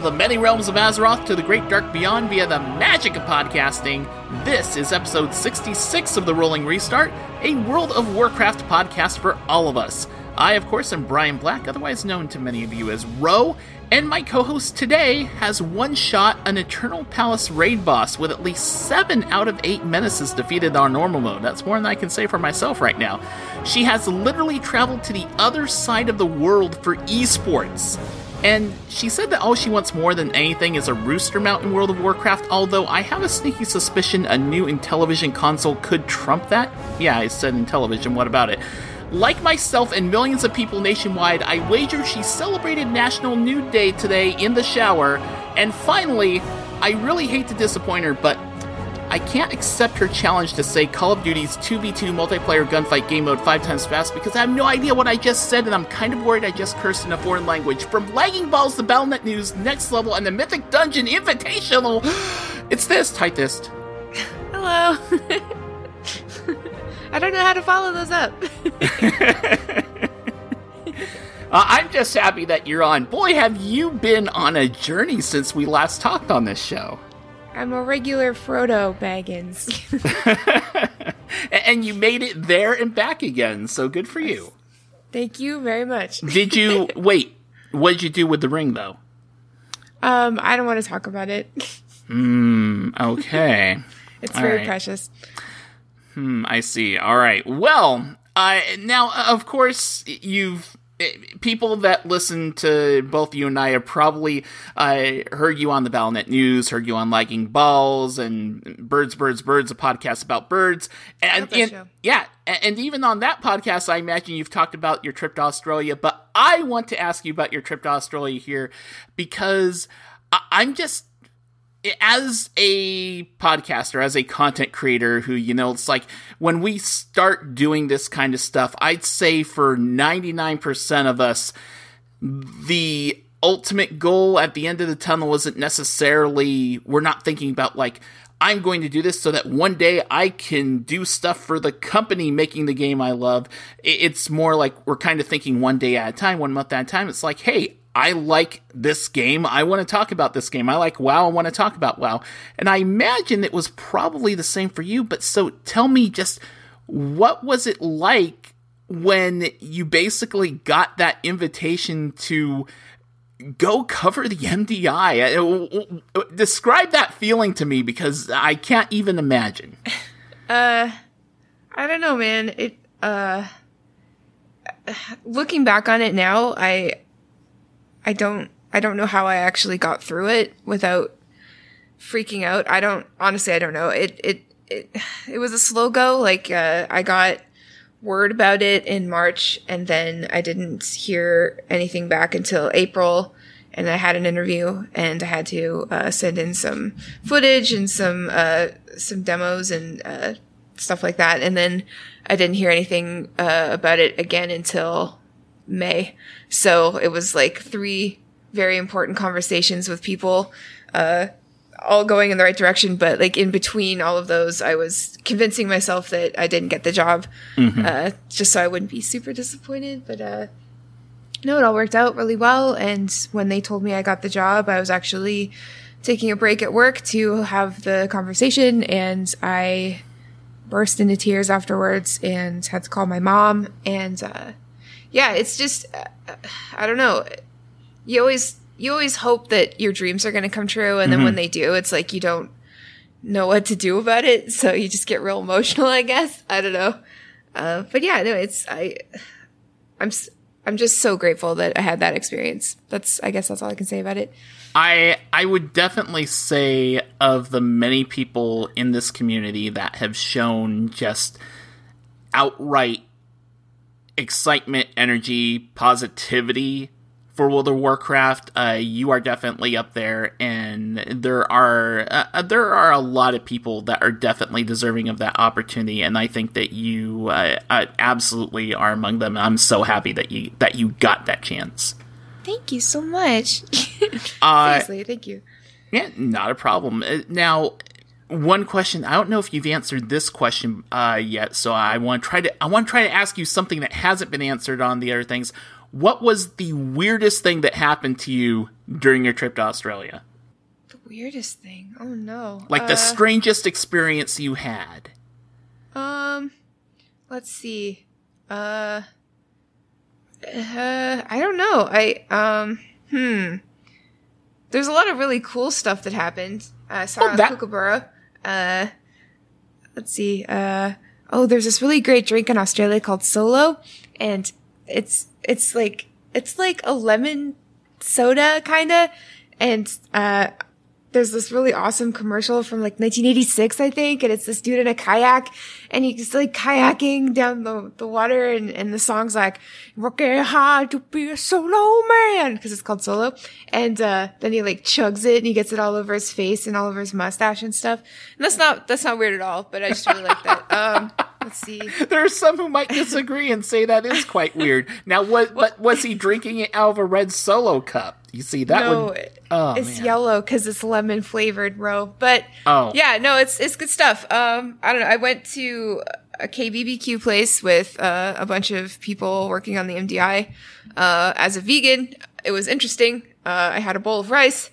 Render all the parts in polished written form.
the many realms of Azeroth to the great dark beyond via the magic of podcasting. This is episode 66 of The Rolling Restart, a World of Warcraft podcast for all of us. I, of course, am Brian Black, otherwise known to many of you as Ro, and my co-host today has one-shot an Eternal Palace raid boss with at least 7 out of 8 menaces defeated on normal mode. That's more than I can say for myself right now. She has literally traveled to the other side of the world for esports. And she said that all she wants more than anything is a rooster mount in World of Warcraft, although I have a sneaky suspicion a new Intellivision console could trump that. Yeah, I said Intellivision, what about it? Like myself and millions of people nationwide, I wager she celebrated National Nude Day today in the shower. And finally, I really hate to disappoint her, but I can't accept her challenge to say Call of Duty's 2v2 multiplayer gunfight game mode 5 times fast because I have no idea what I just said and I'm kind of worried I just cursed in a foreign language. From Lagging Balls to Battle.net News, Next Level, and the Mythic Dungeon Invitational, it's this, Tightest. Hello. I don't know how to follow those up. I'm just happy that you're on. Boy, have you been on a journey since we last talked on this show. I'm a regular Frodo Baggins. And you made it there and back again, so good for you. Thank you very much. Did you... Wait, what did you do with the ring, though? I don't want to talk about it. Okay. It's very precious. I see. All right. Well, now, of course, people that listen to both you and I have probably heard you on the Battle.net News, heard you on Lagging Balls, and Birds, a podcast about birds. And even on that podcast, I imagine you've talked about your trip to Australia, but I want to ask you about your trip to Australia here, because I'm just... As a podcaster, as a content creator who, it's like when we start doing this kind of stuff, I'd say for 99% of us, the ultimate goal at the end of the tunnel isn't necessarily, we're not thinking about like, I'm going to do this so that one day I can do stuff for the company making the game I love. It's more like we're kind of thinking one day at a time, 1 month at a time. It's like, hey, I like this game. I want to talk about this game. I like WoW. I want to talk about WoW. And I imagine it was probably the same for you. But so tell me just, what was it like when you basically got that invitation to go cover the MDI? Describe that feeling to me, because I can't even imagine. I don't know, man. Looking back on it now, I don't know how I actually got through it without freaking out. I don't know. It was a slow go. Like, I got word about it in March, and then I didn't hear anything back until April, and I had an interview, and I had to send in some footage and some demos and stuff like that, and then I didn't hear anything about it again until May. So it was like 3 very important conversations with people, all going in the right direction. But like in between all of those, I was convincing myself that I didn't get the job, just so I wouldn't be super disappointed. But no, it all worked out really well. And when they told me I got the job, I was actually taking a break at work to have the conversation, and I burst into tears afterwards and had to call my mom. And yeah, it's just, I don't know. You always hope that your dreams are going to come true. And then when they do, it's like you don't know what to do about it. So you just get real emotional, I guess. I don't know. But yeah, no, I'm just so grateful that I had that experience. I guess that's all I can say about it. I would definitely say, of the many people in this community that have shown just outright excitement, energy, positivity for World of Warcraft, you are definitely up there, and there are a lot of people that are definitely deserving of that opportunity, and I think that you absolutely are among them. I'm so happy that you got that chance. Thank you so much. Seriously, thank you. Yeah, not a problem. Now, one question. I don't know if you've answered this question yet, so I want to try to ask you something that hasn't been answered on the other things. What was the weirdest thing that happened to you during your trip to Australia? The weirdest thing? Oh no. Like the strangest experience you had. Let's see. I don't know. There's a lot of really cool stuff that happened. I saw Kookaburra. Let's see. There's this really great drink in Australia called Solo, and it's like a lemon soda kinda, and there's this really awesome commercial from like 1986, I think, and it's this dude in a kayak, and he's like kayaking down the water, and the song's like, working hard to be a solo man, because it's called Solo, and then he like chugs it, and he gets it all over his face and all over his mustache and stuff, and that's not weird at all, but I just really like that. Let's see. There are some who might disagree and say that is quite weird. Now, but was he drinking it out of a red Solo cup? You see, it's yellow because it's lemon flavored, bro. But yeah, no, it's good stuff. I don't know. I went to a KBBQ place with a bunch of people working on the MDI. As a vegan, it was interesting. I had a bowl of rice.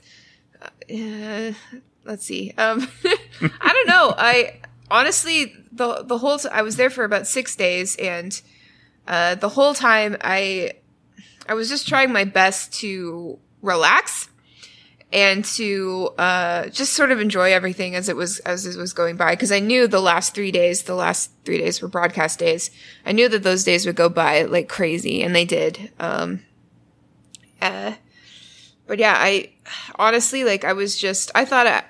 Let's see. I don't know. Honestly, the whole I was there for about 6 days, and the whole time I was just trying my best to relax and to just sort of enjoy everything as it was going by, because I knew the last 3 days were broadcast days. I knew that those days would go by like crazy, and they did. But yeah, I honestly, like, I thought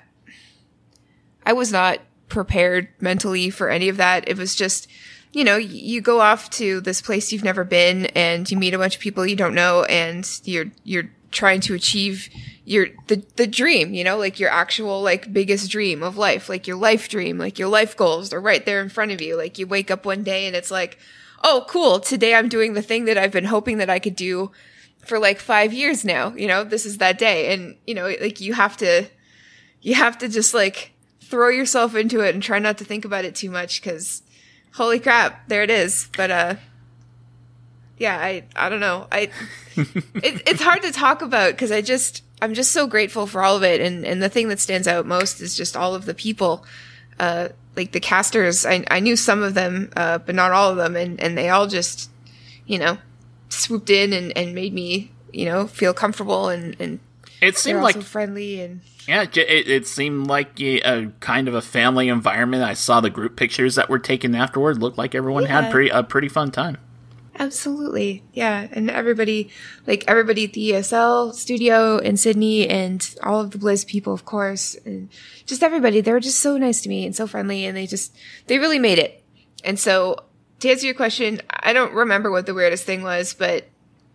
I was not prepared mentally for any of that. It was just, you go off to this place you've never been, and you meet a bunch of people you don't know, and you're trying to achieve the dream, like your actual like biggest dream of life, like your life dream, like your life goals are right there in front of you. Like you wake up one day and it's like, oh cool, today I'm doing the thing that I've been hoping that I could do for like 5 years now. This is that day, and like you have to just like throw yourself into it and try not to think about it too much, because holy crap, there it is. But yeah, I don't know. It's hard to talk about, because I'm just so grateful for all of it, and the thing that stands out most is just all of the people, like the casters. I knew some of them, but not all of them, and they all just swooped in and made me feel comfortable, and it seemed like friendly, and yeah, it seemed like a kind of a family environment. I saw the group pictures that were taken afterward. Looked like everyone had a pretty fun time. Absolutely. Yeah. And everybody at the ESL studio in Sydney, and all of the Blizz people, of course, and just everybody, they were just so nice to me and so friendly, and they really made it. And so to answer your question, I don't remember what the weirdest thing was, but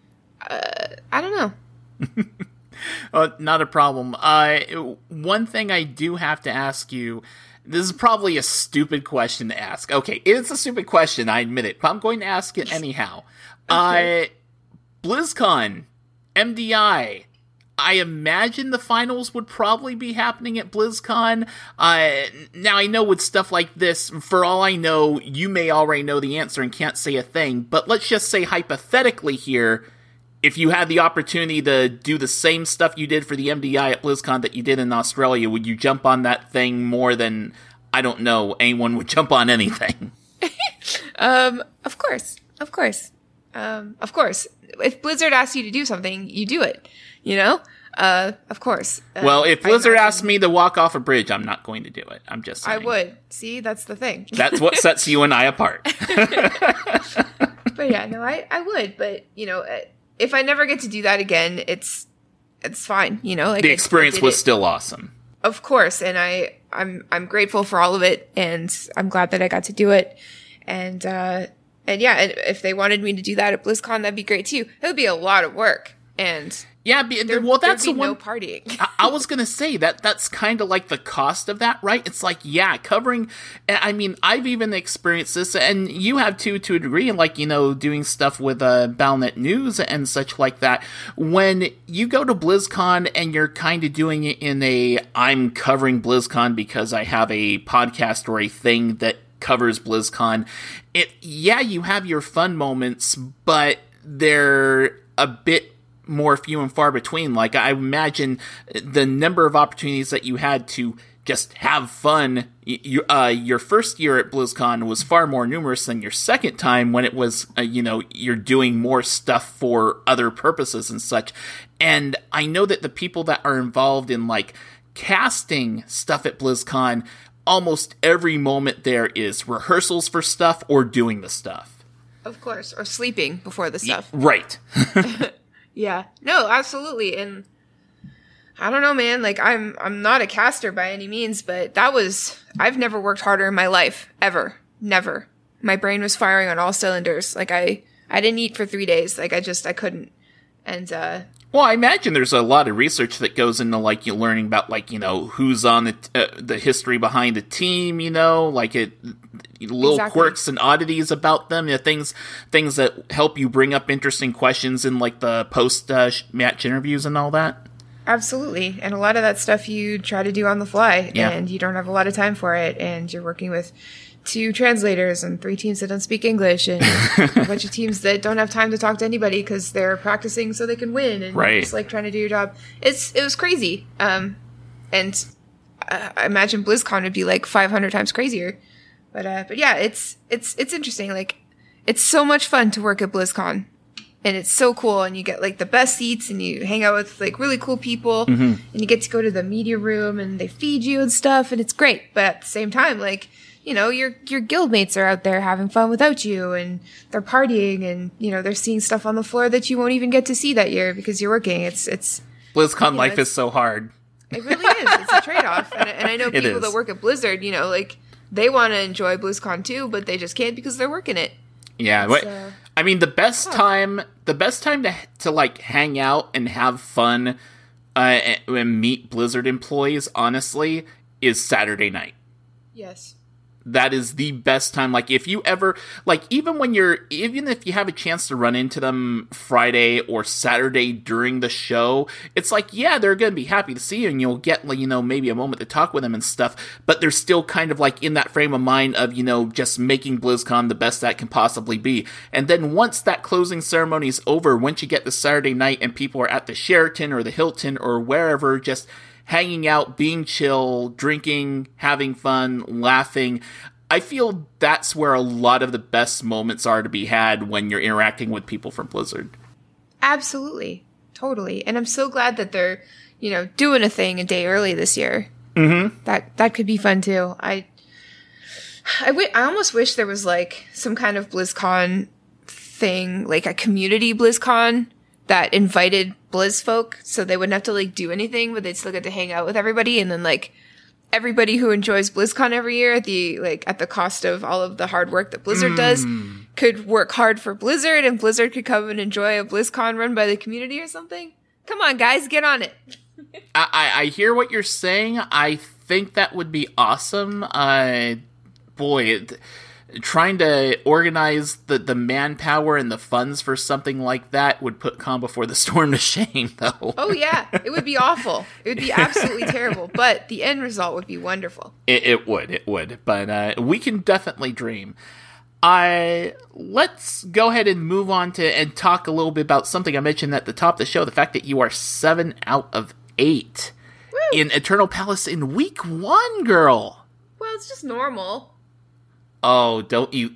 I don't know. Not a problem. One thing I do have to ask you, this is probably a stupid question to ask. Okay, it's a stupid question, I admit it, but I'm going to ask it anyhow. Okay. BlizzCon, MDI, I imagine the finals would probably be happening at BlizzCon. Now, I know with stuff like this, for all I know, you may already know the answer and can't say a thing, but let's just say hypothetically here, if you had the opportunity to do the same stuff you did for the MDI at BlizzCon that you did in Australia, would you jump on that thing more than, I don't know, anyone would jump on anything? Of course. Of course. If Blizzard asks you to do something, you do it, of course. Well, if Blizzard asks me to walk off a bridge, I'm not going to do it. I'm just saying. I would. See, that's the thing. That's what sets you and I apart. But yeah, no, I would. But, if I never get to do that again, it's fine, Like the experience was still awesome. Of course, and I'm grateful for all of it, and I'm glad that I got to do it. And yeah, if they wanted me to do that at BlizzCon, that'd be great too. It would be a lot of work, and yeah, well, that's the one. No partying. I was gonna say that's kind of like the cost of that, right? It's like, yeah, covering. I mean, I've even experienced this, and you have too, to a degree, and like, you know, doing stuff with Battle.net News and such like that. When you go to BlizzCon and you're kind of doing it in I'm covering BlizzCon because I have a podcast or a thing that covers BlizzCon. You have your fun moments, but they're a bit more few and far between. Like, I imagine the number of opportunities that you had to just have fun. Your first year at BlizzCon was far more numerous than your second time, when it was, you're doing more stuff for other purposes and such. And I know that the people that are involved in, like, casting stuff at BlizzCon, almost every moment there is rehearsals for stuff or doing the stuff. Of course, or sleeping before the stuff. Right. Yeah. No, absolutely. And I don't know, man, like, I'm not a caster by any means, but I've never worked harder in my life, ever. Never. My brain was firing on all cylinders. Like, I didn't eat for 3 days. Like, I couldn't. And, well, I imagine there's a lot of research that goes into, like, you learning about, like, you know, who's on the history behind the team, you know, like little Exactly. quirks and oddities about them, things that help you bring up interesting questions in, like, the post-match interviews and all that. Absolutely. And a lot of that stuff you try to do on the fly, Yeah. and you don't have a lot of time for it, and you're working with 2 translators and 3 teams that don't speak English, and a bunch of teams that don't have time to talk to anybody because they're practicing so they can win, and Right. you're just like trying to do your job. It was crazy. And I imagine BlizzCon would be like 500 times crazier. But yeah, it's interesting. Like, it's so much fun to work at BlizzCon. And it's so cool, and you get, like, the best seats, and you hang out with, like, really cool people, and you get to go to the media room, and they feed you and stuff, and it's great. But at the same time, like, you know, your guildmates are out there having fun without you, and they're partying, and, you know, they're seeing stuff on the floor that you won't even get to see that year because you're working. It's BlizzCon life is so hard. It really is. It's a trade-off. And I know people that work at Blizzard, you know, like, they want to enjoy BlizzCon too, but they just can't because they're working it. Yeah, I mean, the best time to like hang out and have fun and meet Blizzard employees, honestly, is Saturday night. Yes. That is the best time. Like, if you ever, like, even if you have a chance to run into them Friday or Saturday during the show, it's like, yeah, they're going to be happy to see you, and you'll get, like, you know, maybe a moment to talk with them and stuff, but they're still kind of, like, in that frame of mind of, you know, just making BlizzCon the best that can possibly be. And then once that closing ceremony is over, once you get to Saturday night and people are at the Sheraton or the Hilton or wherever, just hanging out, being chill, drinking, having fun, laughing. I feel that's where a lot of the best moments are to be had when you're interacting with people from Blizzard. Absolutely. Totally. And I'm so glad that they're, you know, doing a thing a day early this year. Mm-hmm. That could be fun too. I almost wish there was, like, some kind of BlizzCon thing, like a community BlizzCon that invited Blizz folk, so they wouldn't have to, like, do anything, but they'd still get to hang out with everybody, and then, like, everybody who enjoys BlizzCon every year at the cost of all of the hard work that Blizzard does could work hard for Blizzard, and Blizzard could come and enjoy a BlizzCon run by the community or something. Come on, guys, get on it. I hear what you're saying. I think that would be awesome. Trying to organize the manpower and the funds for something like that would put Calm Before the Storm to shame, though. Oh, yeah. It would be awful. It would be absolutely terrible. But the end result would be wonderful. It would. But we can definitely dream. Let's go ahead and move on and talk a little bit about something I mentioned at the top of the show, the fact that you are 7 out of 8 in Eternal Palace in week 1, girl. Well, it's just normal. Oh, don't you...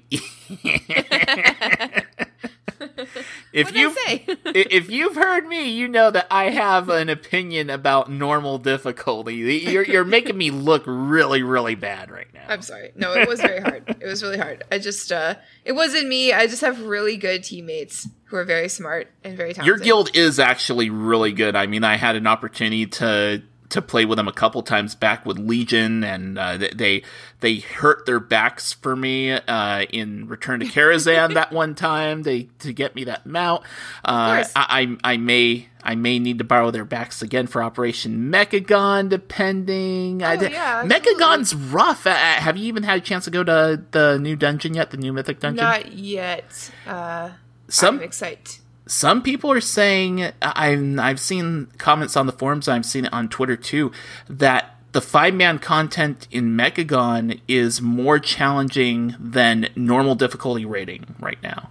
If you've heard me, you know that I have an opinion about normal difficulty. You're making me look really, really bad right now. I'm sorry. No, it was very hard. It was really hard. I just, it wasn't me. I just have really good teammates who are very smart and very talented. Your guild is actually really good. I mean, I had an opportunity to to play with them a couple times back with Legion, and they hurt their backs for me in Return to Karazhan that one time to get me that mount. I may need to borrow their backs again for Operation Mechagon, depending. Mechagon's rough. Have you even had a chance to go to the new dungeon yet? The new Mythic dungeon? Not yet. I'm excited. Some people are saying, I've seen comments on the forums, I've seen it on Twitter too, that the 5-man content in Mechagon is more challenging than normal difficulty rating right now.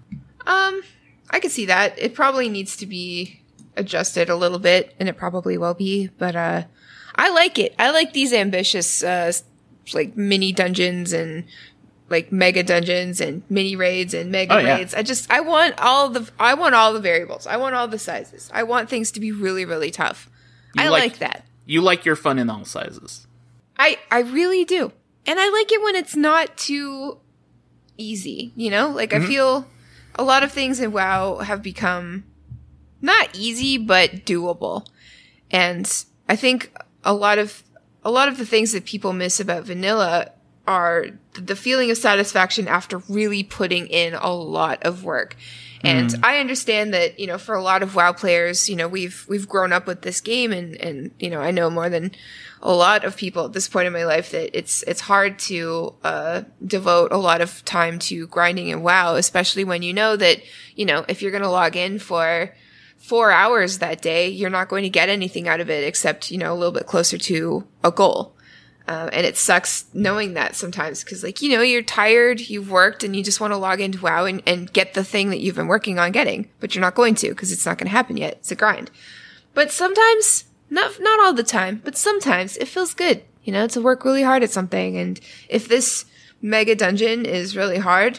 I could see that. It probably needs to be adjusted a little bit, and it probably will be, but I like it. I like these ambitious like mini dungeons and like mega dungeons and mini raids and mega raids. I want all the variables. I want all the sizes. I want things to be really, really tough. I like that. You like your fun in all sizes. I really do. And I like it when it's not too easy, you know? Like I feel a lot of things in WoW have become not easy, but doable. And I think a lot of the things that people miss about vanilla are the feeling of satisfaction after really putting in a lot of work. And I understand that, you know, for a lot of WoW players, you know, we've grown up with this game and, you know, I know more than a lot of people at this point in my life that it's hard to, devote a lot of time to grinding in WoW, especially when you know that, you know, if you're going to log in for 4 hours that day, you're not going to get anything out of it except, you know, a little bit closer to a goal. And it sucks knowing that sometimes because, like, you know, you're tired, you've worked, and you just want to log into WoW and get the thing that you've been working on getting, but you're not going to because it's not going to happen yet. It's a grind. But sometimes, not all the time, but sometimes it feels good, you know, to work really hard at something. And if this mega dungeon is really hard,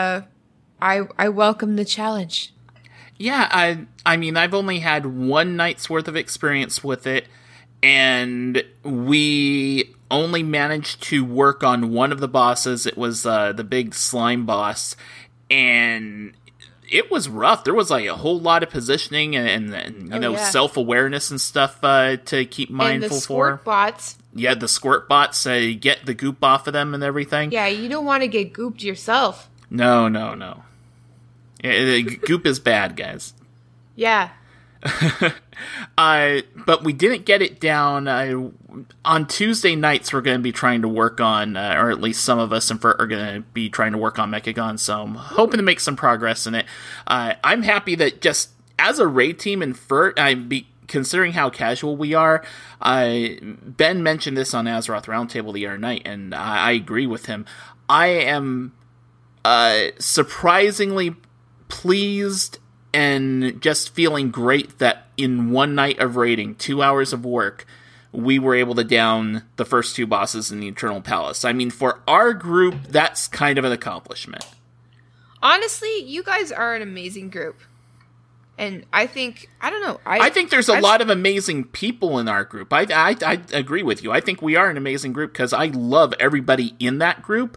I welcome the challenge. Yeah, I mean, I've only had one night's worth of experience with it, and we only managed to work on one of the bosses. It was the big slime boss, and it was rough. There was like a whole lot of positioning and self-awareness and stuff to keep mindful and the squirt bots. Yeah, the squirt bots, get the goop off of them and everything. Yeah, you don't want to get gooped yourself. No. Yeah, goop is bad, guys. Yeah. But we didn't get it down. On Tuesday nights, we're going to be trying to work on, or at least some of us in FERT are going to be trying to work on Mechagon, so I'm hoping to make some progress in it. I'm happy that just as a raid team in FERT, considering how casual we are, Ben mentioned this on Azeroth Roundtable the other night, and I agree with him. I am surprisingly pleased and just feeling great that in one night of raiding, 2 hours of work, we were able to down the first two bosses in the Eternal Palace. I mean, for our group, that's kind of an accomplishment. Honestly, you guys are an amazing group. And I think, I don't know. I think there's a lot of amazing people in our group. I agree with you. I think we are an amazing group because I love everybody in that group.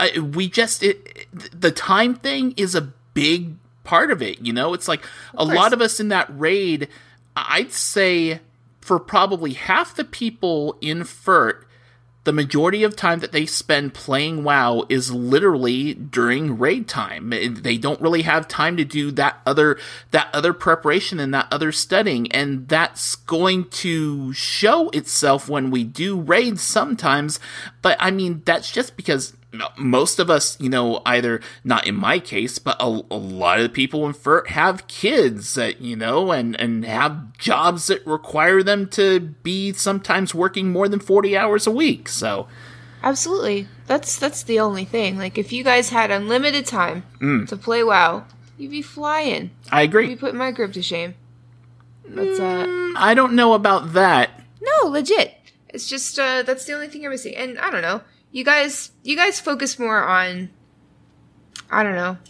The time thing is a big part of it, you know? It's like a lot of us in that raid, I'd say for probably half the people in FERT, the majority of time that they spend playing WoW is literally during raid time. They don't really have time to do that other preparation and that other studying, and that's going to show itself when we do raids sometimes. But I mean, that's just because most of us, you know, either, not in my case, but a lot of the people in FERT have kids that, you know, and have jobs that require them to be sometimes working more than 40 hours a week, so. Absolutely. That's the only thing. Like, if you guys had unlimited time to play WoW, you'd be flying. I agree. You'd be putting my group to shame. That's, I don't know about that. No, legit. It's just, that's the only thing you're missing. And I don't know. You guys focus more on, I don't know,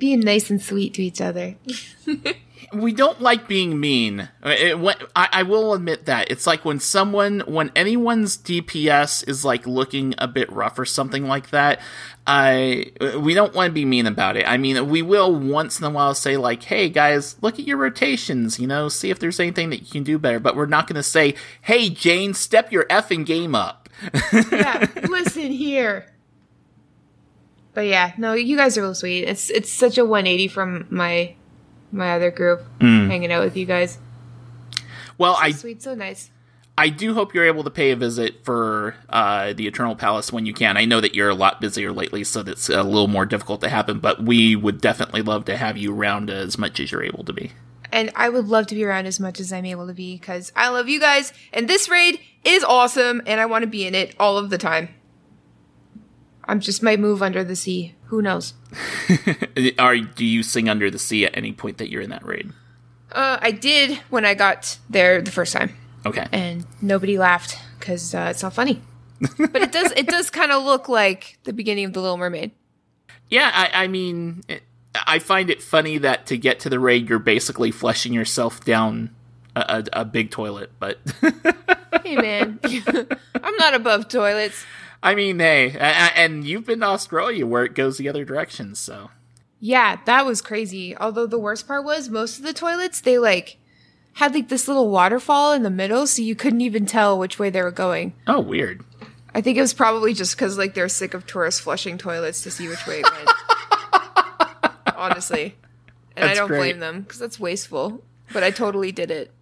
being nice and sweet to each other. We don't like being mean. I will admit that. It's like when anyone's DPS is like looking a bit rough or something like that, we don't want to be mean about it. I mean, we will once in a while say like, hey guys, look at your rotations, see if there's anything that you can do better. But we're not going to say, hey Jane, step your effing game up. Yeah, listen here. But yeah, no, you guys are real sweet. It's such a 180 from my other group, hanging out with you guys. Well, so sweet, so nice. I do hope you're able to pay a visit for the Eternal Palace when you can. I know that you're a lot busier lately, so that's a little more difficult to happen, but we would definitely love to have you around as much as you're able to be. And I would love to be around as much as I'm able to be, because I love you guys, and this raid is awesome, and I want to be in it all of the time. I just might move under the sea. Who knows? Do you sing Under the Sea at any point that you're in that raid? I did when I got there the first time. Okay. And nobody laughed because it's not funny. But it does kind of look like the beginning of The Little Mermaid. Yeah, I mean, I find it funny that to get to the raid, you're basically flushing yourself down a big toilet, but... Hey, man. I'm not above toilets. I mean, hey, and you've been to Australia where it goes the other direction, so... Yeah, that was crazy. Although the worst part was, most of the toilets, they, had, this little waterfall in the middle, so you couldn't even tell which way they were going. Oh, weird. I think it was probably just because, they're sick of tourists flushing toilets to see which way it went. Honestly. And I don't blame them, because that's wasteful. But I totally did it.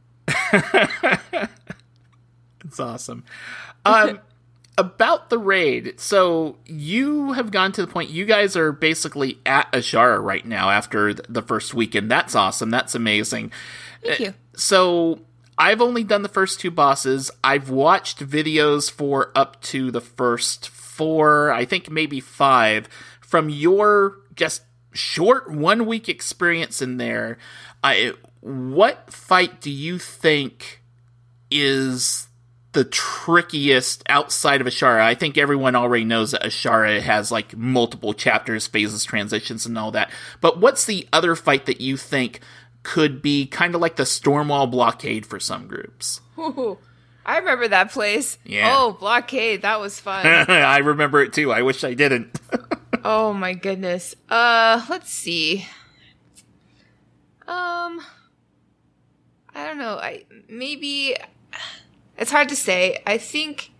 It's awesome. About the raid, so you have gone to the point, you guys are basically at Azshara right now after the first weekend. That's awesome. That's amazing. Thank you. So I've only done the first 2 bosses. I've watched videos for up to the first 4, I think maybe 5. From your just short 1-week experience in there, what fight do you think is the trickiest outside of Azshara? I think everyone already knows that Azshara has multiple chapters, phases, transitions, and all that. But what's the other fight that you think could be kind of like the Stormwall blockade for some groups? Ooh, I remember that place. Yeah. Oh, blockade. That was fun. I remember it too. I wish I didn't. Oh my goodness. Let's see. I don't know. Maybe... It's hard to say. I think...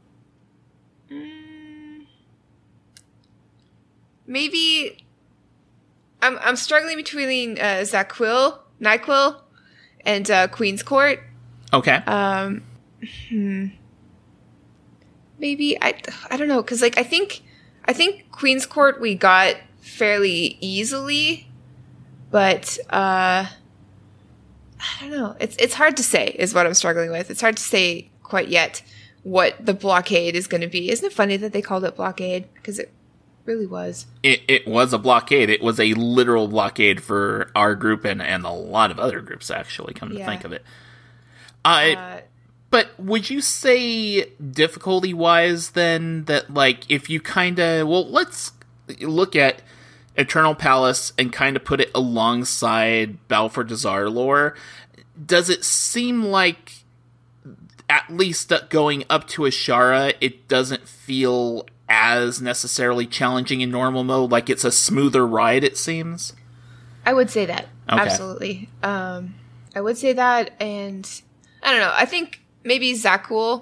maybe... I'm struggling between Nyquil, and Queen's Court. Okay. Maybe I don't know, because I think Queen's Court we got fairly easily, but I don't know. It's hard to say is what I'm struggling with. It's hard to say quite yet what the blockade is going to be. Isn't it funny that they called it blockade? Because it really was. It was a blockade. It was a literal blockade for our group and a lot of other groups, actually, come to think of it. But would you say difficulty-wise, then, that, if you kind of... Well, let's look at Eternal Palace and kind of put it alongside Battle for Dazar'alor. Does it seem like, at least going up to Azshara, it doesn't feel as necessarily challenging in normal mode? Like it's a smoother ride, it seems? I would say that. Okay. Absolutely. I would say that, and I don't know. I think maybe Zakul?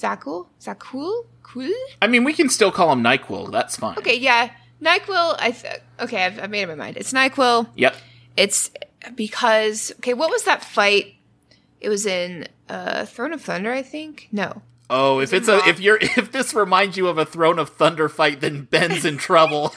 Cool? I mean, we can still call him Nyquil. That's fine. Okay, yeah. Nyquil, okay, I've made up my mind. It's Nyquil. Yep. It's because, okay, what was that fight? It was in Throne of Thunder, I think? No. Oh, if this reminds you of a Throne of Thunder fight, then Ben's in trouble.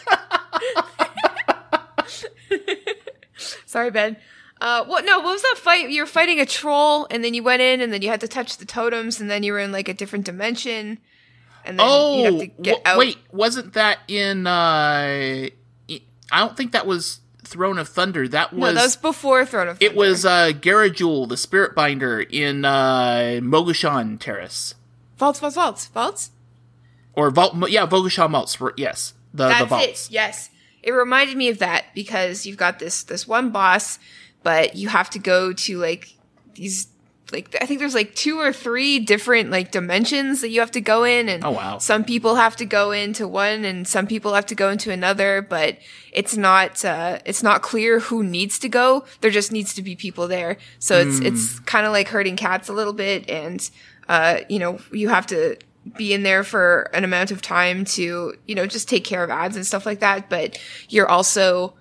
Sorry, Ben. What was that fight? You were fighting a troll, and then you went in, and then you had to touch the totems, and then you were in a different dimension. And then you'd have to get out. Wait, wasn't that in, I don't think that was Throne of Thunder. That was before Throne of Thunder. It was, Garajul, the Spirit Binder, in, Mogushan Terrace. Vaults? Or Vault, yeah, Mogushan Vaults, yes. The vaults. It, yes. it reminded me of that because you've got this one boss, but you have to go to like these, like, I think there's like 2 or 3 different like dimensions that you have to go in, and Oh, wow. some people have to go into one and some people have to go into another, but it's not clear who needs to go. There just needs to be people there. So it's kind of like herding cats a little bit, and you have to be in there for an amount of time to, just take care of ads and stuff like that, but you're also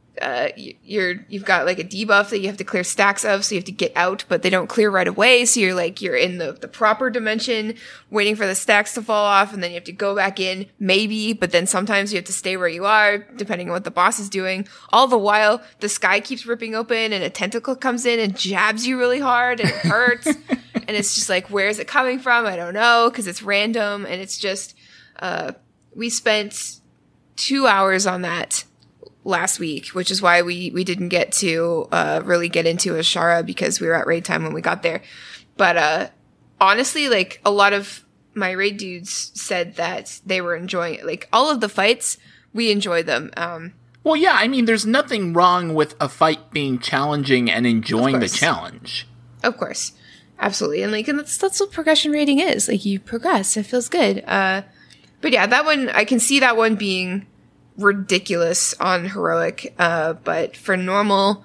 you've got like a debuff that you have to clear stacks of, so you have to get out, but they don't clear right away. So you're in the proper dimension waiting for the stacks to fall off, and then you have to go back in, maybe, but then sometimes you have to stay where you are, depending on what the boss is doing. All the while, the sky keeps ripping open and a tentacle comes in and jabs you really hard and it hurts. And it's just like, where is it coming from? I don't know, because it's random, and it's just, we spent 2 hours on that last week, which is why we didn't get to really get into Ashara, because we were at raid time when we got there. But honestly, like, a lot of my raid dudes said that they were enjoying it. Like, all of the fights, we enjoyed them. Well, yeah, I mean, there's nothing wrong with a fight being challenging and enjoying the challenge. Of course. Absolutely. And that's what progression rating is. Like, you progress. It feels good. But yeah, that one, I can see that one being ridiculous on heroic, but for normal,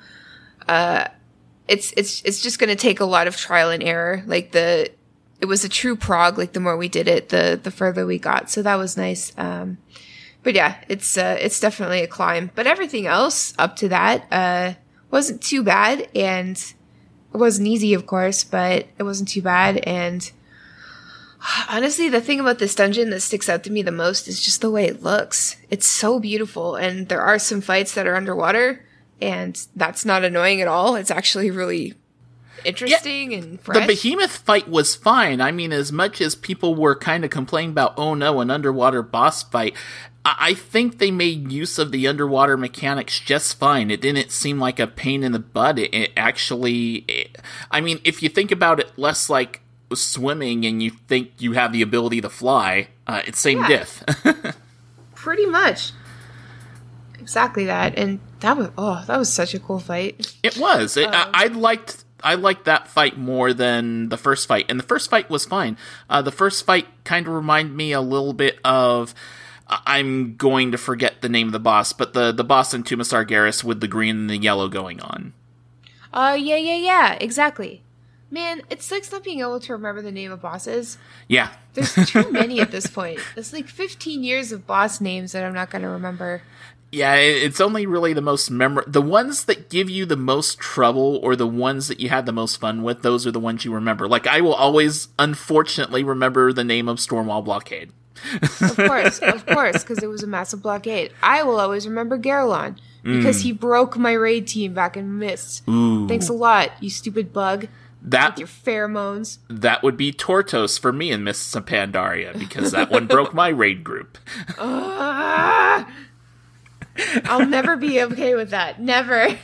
it's just going to take a lot of trial and error. Like, it was a true prog. Like, the more we did it, the further we got. So that was nice. But yeah, it's definitely a climb, but everything else up to that, wasn't too bad. And it wasn't easy, of course, but it wasn't too bad. And honestly, the thing about this dungeon that sticks out to me the most is just the way it looks. It's so beautiful, and there are some fights that are underwater, and that's not annoying at all. It's actually really interesting and fresh. The behemoth fight was fine. I mean, as much as people were kind of complaining about, oh no, an underwater boss fight, I think they made use of the underwater mechanics just fine. It didn't seem like a pain in the butt. It actually, I mean, if you think about it less like swimming and you think you have the ability to fly, it's same diff. Pretty much. Exactly that. And that was such a cool fight. It was. I liked that fight more than the first fight, and the first fight was fine. The first fight kind of reminded me a little bit of, I'm going to forget the name of the boss, but the boss in Tomb of Sargeras with the green and the yellow going on. Yeah, exactly. Man, it sucks not being able to remember the name of bosses. Yeah. There's too many at this point. It's like 15 years of boss names that I'm not going to remember. Yeah, it's only really the most the ones that give you the most trouble, or the ones that you had the most fun with, those are the ones you remember. Like, I will always, unfortunately, remember the name of Stormwall Blockade. Of course, because it was a massive blockade. I will always remember Garelon, because he broke my raid team back in Mist. Ooh. Thanks a lot, you stupid bug. With your pheromones. That would be Tortos for me in Mists of Pandaria, because that one broke my raid group. I'll never be okay with that. Never.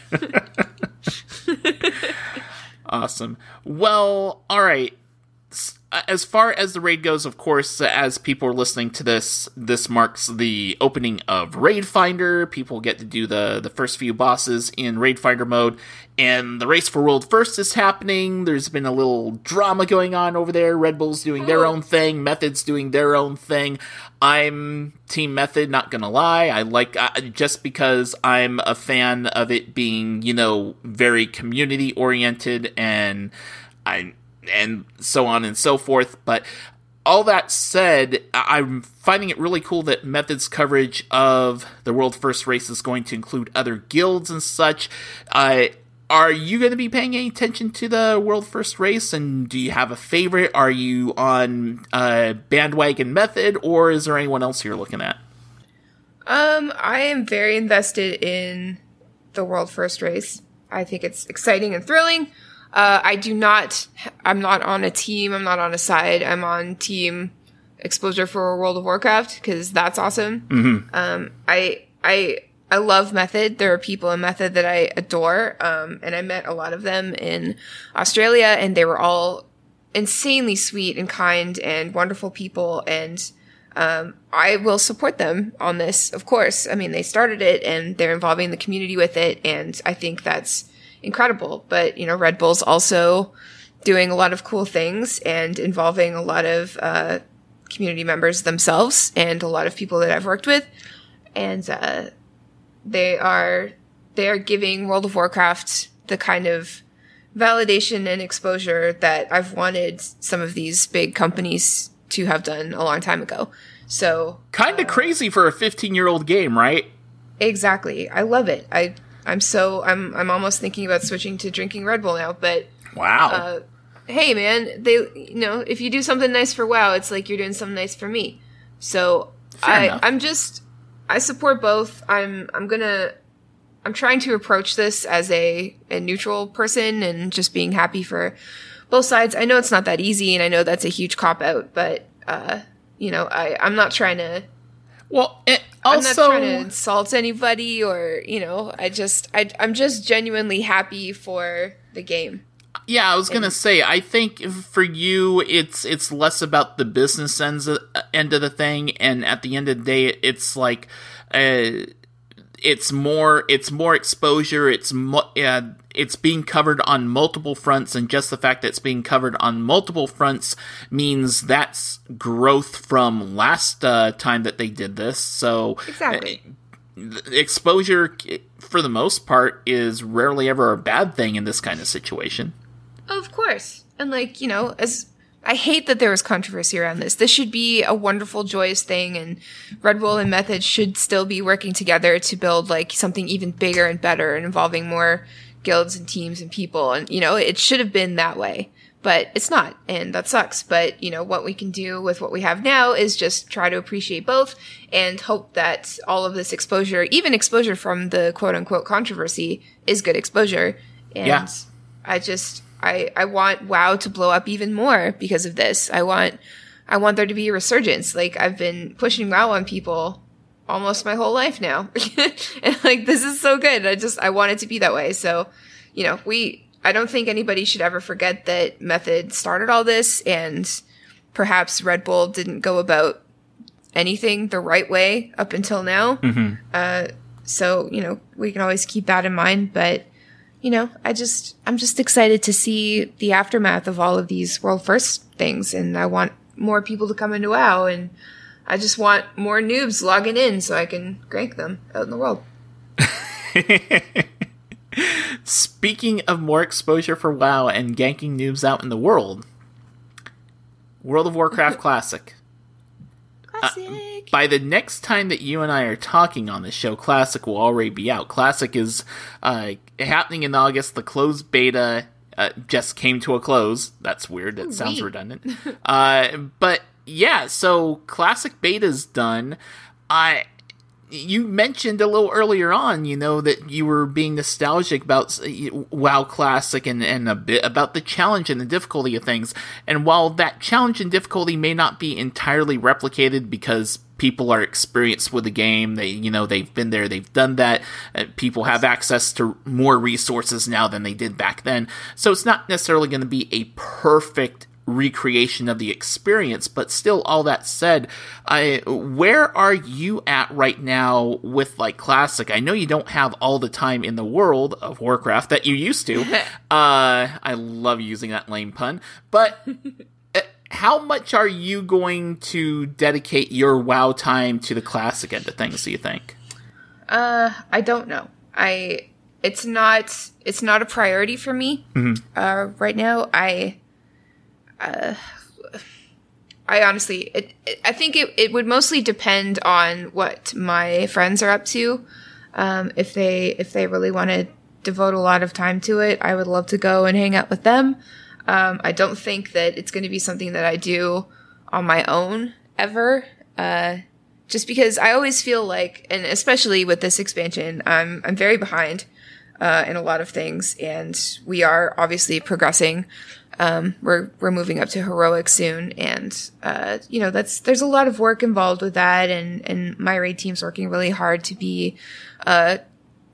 Awesome. Well, all right. As far as the raid goes, of course, as people are listening to this marks the opening of Raid Finder. People get to do the first few bosses in Raid Finder mode, and the race for World First is happening. There's been a little drama going on over there. Red Bull's doing their own thing. Method's doing their own thing. I'm Team Method, not gonna lie. I like, just because I'm a fan of it being, very community-oriented, and so on and so forth. But all that said, I'm finding it really cool that Method's coverage of the World First race is going to include other guilds and such. Are you going to be paying any attention to the World First race, and do you have a favorite? Are you on bandwagon Method, or is there anyone else you're looking at? I am very invested in the World First race. I think it's exciting and thrilling. I'm not on a team, I'm not on a side, I'm on team exposure for World of Warcraft, because that's awesome. Mm-hmm. I love Method. There are people in Method that I adore, and I met a lot of them in Australia, and they were all insanely sweet and kind and wonderful people, and I will support them on this, of course. I mean, they started it and they're involving the community with it, and I think that's incredible. But, you know, Red Bull's also doing a lot of cool things and involving a lot of community members themselves and a lot of people that I've worked with. And they are giving World of Warcraft the kind of validation and exposure that I've wanted some of these big companies to have done a long time ago. So kind of crazy for a 15-year-old game, right? Exactly. I love it. I'm almost thinking about switching to drinking Red Bull now, but wow. Hey man, if you do something nice for WoW, it's like you're doing something nice for me. So I support both. I'm trying to approach this as a neutral person and just being happy for both sides. I know it's not that easy, and I know that's a huge cop-out, but, I'm not trying to... Well, I'm not trying to insult anybody or, I'm just genuinely happy for the game. Yeah, I was going to say, I think for you, it's less about the business end of the thing, and at the end of the day, it's like... It's more exposure. It's being covered on multiple fronts, and just the fact that it's being covered on multiple fronts means that's growth from last time that they did this. So exactly, exposure for the most part is rarely ever a bad thing in this kind of situation. Of course, and as I hate that there was controversy around this. This should be a wonderful, joyous thing, and Red Bull and Method should still be working together to build something even bigger and better and involving more guilds and teams and people. And, it should have been that way, but it's not, and that sucks. But, what we can do with what we have now is just try to appreciate both and hope that all of this exposure, even exposure from the quote unquote controversy, is good exposure. And yeah. I want WoW to blow up even more because of this. I want there to be a resurgence. I've been pushing WoW on people almost my whole life now. And this is so good. I want it to be that way. So, I don't think anybody should ever forget that Method started all this, and perhaps Red Bull didn't go about anything the right way up until now. Mm-hmm. So, we can always keep that in mind, but I'm just excited to see the aftermath of all of these world first things, and I want more people to come into WoW, and I just want more noobs logging in so I can gank them out in the world. Speaking of more exposure for WoW and ganking noobs out in the world, World of Warcraft Classic. By the next time that you and I are talking on the show, Classic will already be out. Classic is happening in August. The closed beta just came to a close. That's weird. That sounds redundant. But yeah, so Classic beta's done. You mentioned a little earlier on, that you were being nostalgic about WoW Classic and a bit about the challenge and the difficulty of things. And while that challenge and difficulty may not be entirely replicated because people are experienced with the game, they've been there, they've done that, people have access to more resources now than they did back then. So it's not necessarily going to be a perfect recreation of the experience, but still, all that said, where are you at right now with Classic? I know you don't have all the time in the world of Warcraft that you used to. I love using that lame pun, but how much are you going to dedicate your WoW time to the Classic end of things, do you think? I don't know. It's not a priority for me right now. I honestly, I think it would mostly depend on what my friends are up to. If they really want to devote a lot of time to it, I would love to go and hang out with them. I don't think that it's going to be something that I do on my own ever. Just because I always feel and especially with this expansion, I'm very behind, in a lot of things, and we are obviously progressing. We're moving up to heroic soon, and there's a lot of work involved with that, and my raid team's working really hard to be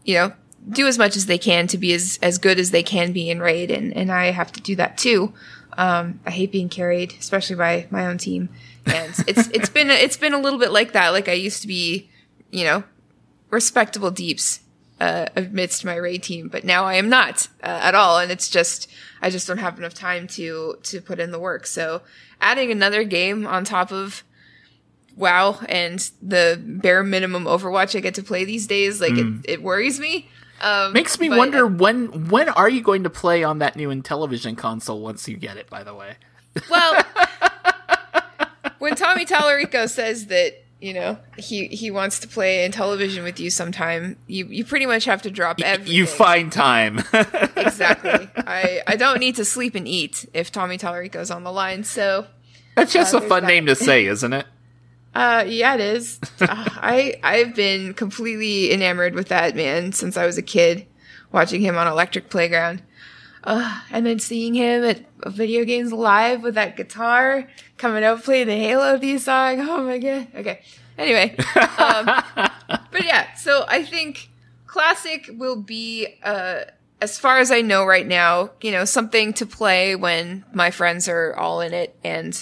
do as much as they can to be as good as they can be in raid, and I have to do that too. I hate being carried, especially by my own team. And it's been a little bit like that. Like I used to be, respectable deeps amidst my raid team, but now I am not at all. And it's just I just don't have enough time to put in the work. So adding another game on top of WoW and the bare minimum Overwatch I get to play these days, like it worries me. Makes me wonder when are you going to play on that new Intellivision console once you get it, by the way? Well, when Tommy Tallarico says that, he wants to play Intellivision with you sometime, you pretty much have to drop everything. You find time. Exactly. I don't need to sleep and eat if Tommy Tallarico's on the line, so... That's just a fun name to say, isn't it? Yeah, it is. I've been completely enamored with that man since I was a kid, watching him on Electric Playground. And then seeing him at Video Games Live with that guitar, coming out playing the Halo theme song. Oh my god. Okay. Anyway. But yeah, so I think Classic will be, as far as I know right now, something to play when my friends are all in it. And,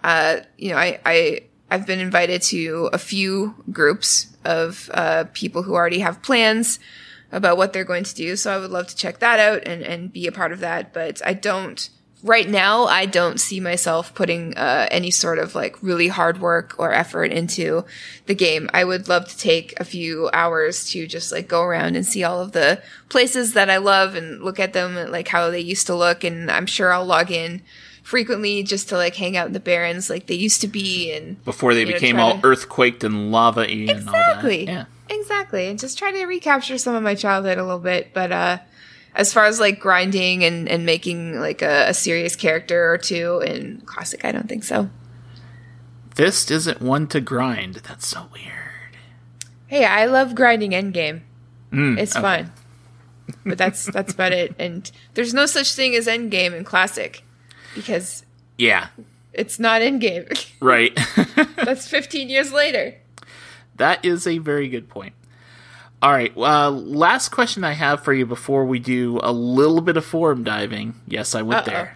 I've been invited to a few groups of people who already have plans about what they're going to do. So I would love to check that out and be a part of that. But right now, I don't see myself putting any sort of like really hard work or effort into the game. I would love to take a few hours to just like go around and see all of the places that I love and look at them like how they used to look. And I'm sure I'll log in frequently just to like hang out in the Barrens like they used to be, and before they became all earthquaked and lava-y and all that. Yeah. Exactly. And just try to recapture some of my childhood a little bit. But as far as like grinding and making like a serious character or two in Classic, I don't think so. Fist isn't one to grind. That's so weird. Hey, I love grinding endgame. It's okay. fun. But that's about it. And there's no such thing as endgame in Classic. Because it's not in-game. Right. That's 15 years later. That is a very good point. All right, last question I have for you before we do a little bit of forum diving. Yes, I went there.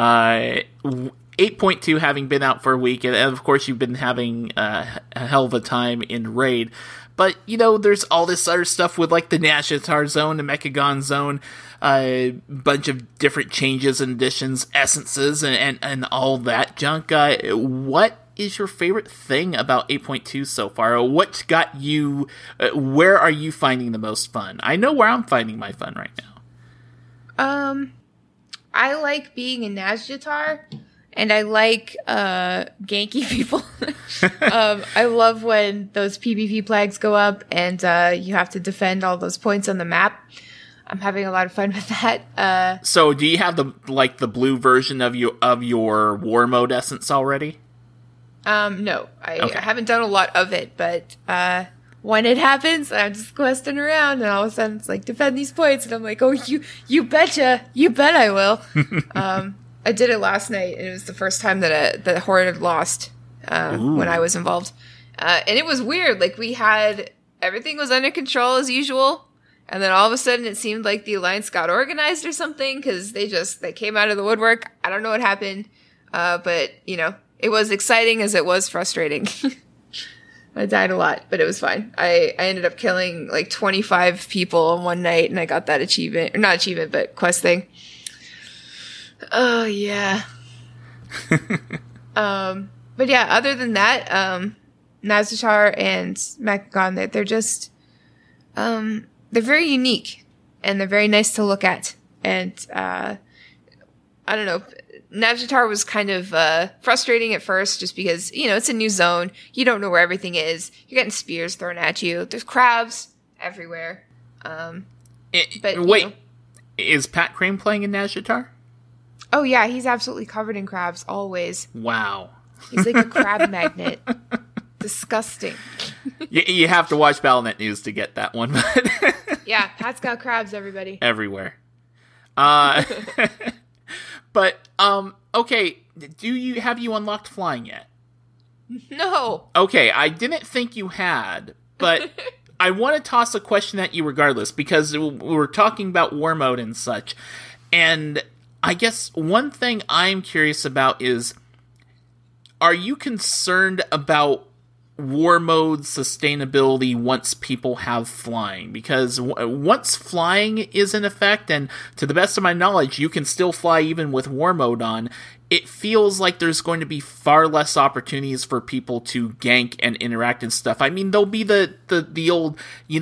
8.2 having been out for a week, and of course you've been having a hell of a time in Raid. But, there's all this other stuff with, like, the Nazjatar Zone, the Mechagon Zone, a bunch of different changes and additions, essences, and all that junk. What is your favorite thing about 8.2 so far? What got you... where are you finding the most fun? I know where I'm finding my fun right now. I like being a Nazjatar. And I like ganky people. I love when those PvP flags go up and you have to defend all those points on the map. I'm having a lot of fun with that. So, do you have the blue version of your war mode essence already? No, I haven't done a lot of it, but when it happens, I'm just questing around, and all of a sudden it's like defend these points, and I'm like, oh, you betcha, you bet I will. I did it last night, and it was the first time that the Horde had lost when I was involved. And it was weird. Like, everything was under control as usual, and then all of a sudden it seemed like the Alliance got organized or something, because they came out of the woodwork. I don't know what happened, but, it was exciting as it was frustrating. I died a lot, but it was fine. I ended up killing, like, 25 people in one night, and I got that achievement. Or not achievement, but quest thing. Oh, yeah. But yeah, other than that, Nazjatar and Mechagon, they're just, they're very unique, and they're very nice to look at. And, I don't know, Nazjatar was kind of, frustrating at first, just because, it's a new zone, you don't know where everything is, you're getting spears thrown at you, there's crabs everywhere. Wait, is Pat Crane playing in Nazjatar? Oh, yeah, he's absolutely covered in crabs, always. Wow. He's like a crab magnet. Disgusting. You have to watch Battle.net News to get that one. Yeah, Pat's got crabs, everybody. Everywhere. But, okay, have you unlocked flying yet? No. Okay, I didn't think you had, but I want to toss a question at you regardless, because we were talking about war mode and such, and I guess one thing I'm curious about is, are you concerned about war mode sustainability once people have flying? Because once flying is in effect, and to the best of my knowledge, you can still fly even with war mode on, it feels like there's going to be far less opportunities for people to gank and interact and stuff. I mean, there'll be the old,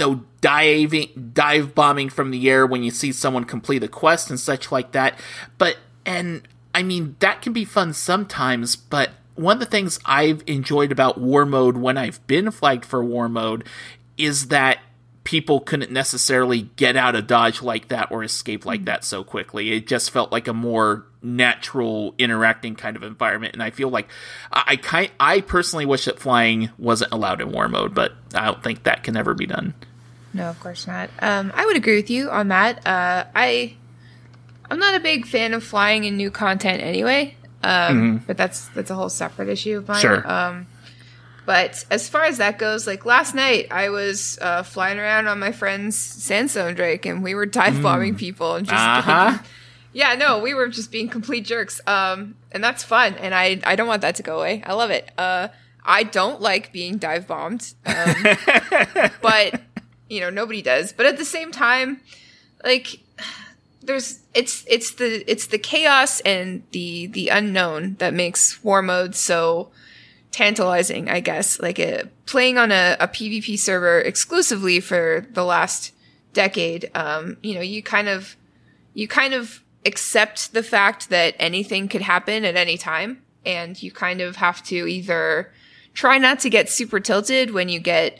dive bombing from the air when you see someone complete a quest and such like that. And I mean, that can be fun sometimes, but one of the things I've enjoyed about war mode when I've been flagged for war mode is that people couldn't necessarily get out of dodge like that or escape like that so quickly. It just felt like a more natural interacting kind of environment, and I feel like I personally wish that flying wasn't allowed in war mode, but I don't think that can ever be done. No, of course not. I would agree with you on that. I'm not a big fan of flying in new content anyway, but that's a whole separate issue of mine. Sure. But as far as that goes, like last night, I was flying around on my friend's Sandstone Drake, and we were dive bombing people and just we were just being complete jerks. And that's fun, and I don't want that to go away. I love it. I don't like being dive bombed, but nobody does. But at the same time, like it's the chaos and the unknown that makes war mode so tantalizing, I guess. Like playing on a PvP server exclusively for the last decade, you kind of accept the fact that anything could happen at any time, and you kind of have to either try not to get super tilted when you get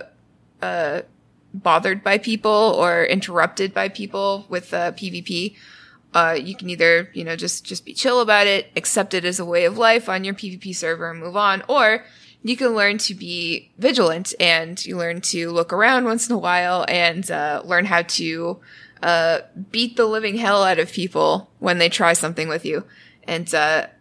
bothered by people or interrupted by people with PvP. You can either, just be chill about it, accept it as a way of life on your PvP server and move on, or you can learn to be vigilant and you learn to look around once in a while and learn how to beat the living hell out of people when they try something with you. And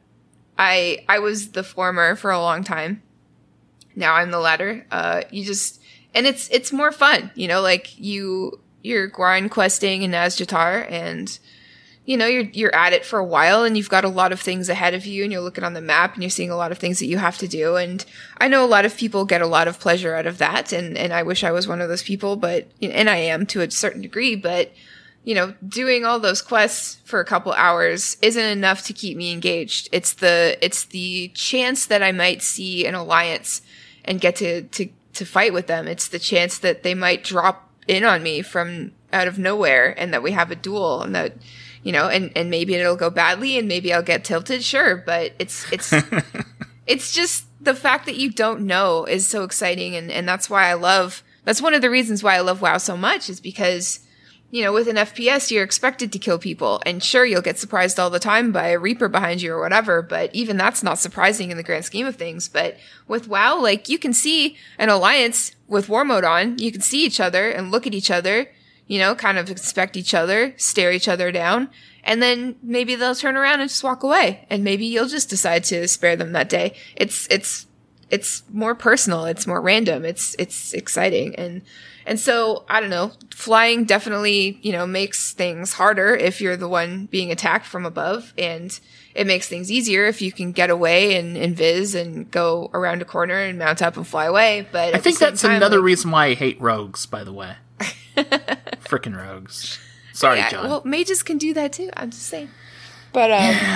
I was the former for a long time. Now I'm the latter. And it's more fun, like you're grind questing in Nazjatar, and you're at it for a while, and you've got a lot of things ahead of you, and you're looking on the map and you're seeing a lot of things that you have to do. And I know a lot of people get a lot of pleasure out of that. And I wish I was one of those people, but, and I am to a certain degree, but, doing all those quests for a couple hours isn't enough to keep me engaged. It's the chance that I might see an alliance and get to fight with them. It's the chance that they might drop in on me from out of nowhere and that we have a duel, and that, and maybe it'll go badly and maybe I'll get tilted. Sure. But it's it's just the fact that you don't know is so exciting. And that's one of the reasons why I love WoW so much, is because, with an FPS, you're expected to kill people, and sure, you'll get surprised all the time by a Reaper behind you or whatever, but even that's not surprising in the grand scheme of things. But with WoW, like, you can see an alliance with war mode on, you can see each other and look at each other, kind of expect each other, stare each other down, and then maybe they'll turn around and just walk away, and maybe you'll just decide to spare them that day. It's more personal, it's more random, it's exciting, and so, I don't know, flying definitely, makes things harder if you're the one being attacked from above, and it makes things easier if you can get away and invis and go around a corner and mount up and fly away. But I think that's another reason why I hate rogues, by the way. Frickin' rogues. Sorry, yeah, John. Well, mages can do that too, I'm just saying. But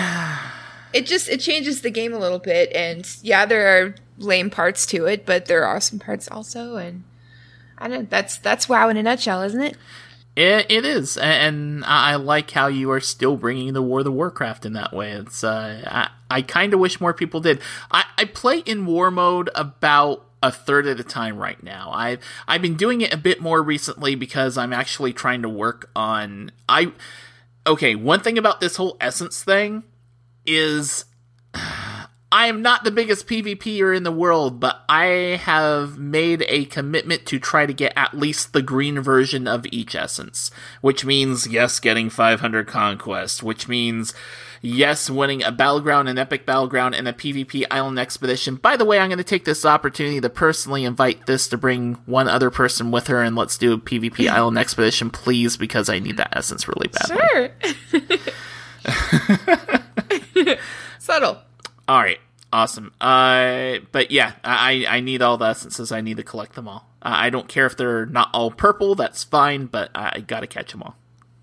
it changes the game a little bit, and yeah, there are lame parts to it, but there are awesome parts also, and I don't know, that's WoW in a nutshell, isn't it? It is, and I like how you are still bringing the World of Warcraft in that way. It's I kind of wish more people did. I play in war mode about a third at a time right now. I've been doing it a bit more recently because I'm actually trying to work on. One thing about this whole Essence thing is, I am not the biggest PvPer in the world, but I have made a commitment to try to get at least the green version of each Essence. Which means, yes, getting 500 Conquest. Which means, yes, winning a Battleground, an Epic Battleground, and a PvP Island Expedition. By the way, I'm going to take this opportunity to personally invite this to bring one other person with her, and let's do a PvP Island Expedition, please, because I need that Essence really badly. Sure. Subtle. All right. Awesome. But yeah, I need all the essences. I need to collect them all. I don't care if they're not all purple. That's fine, but I gotta catch them all.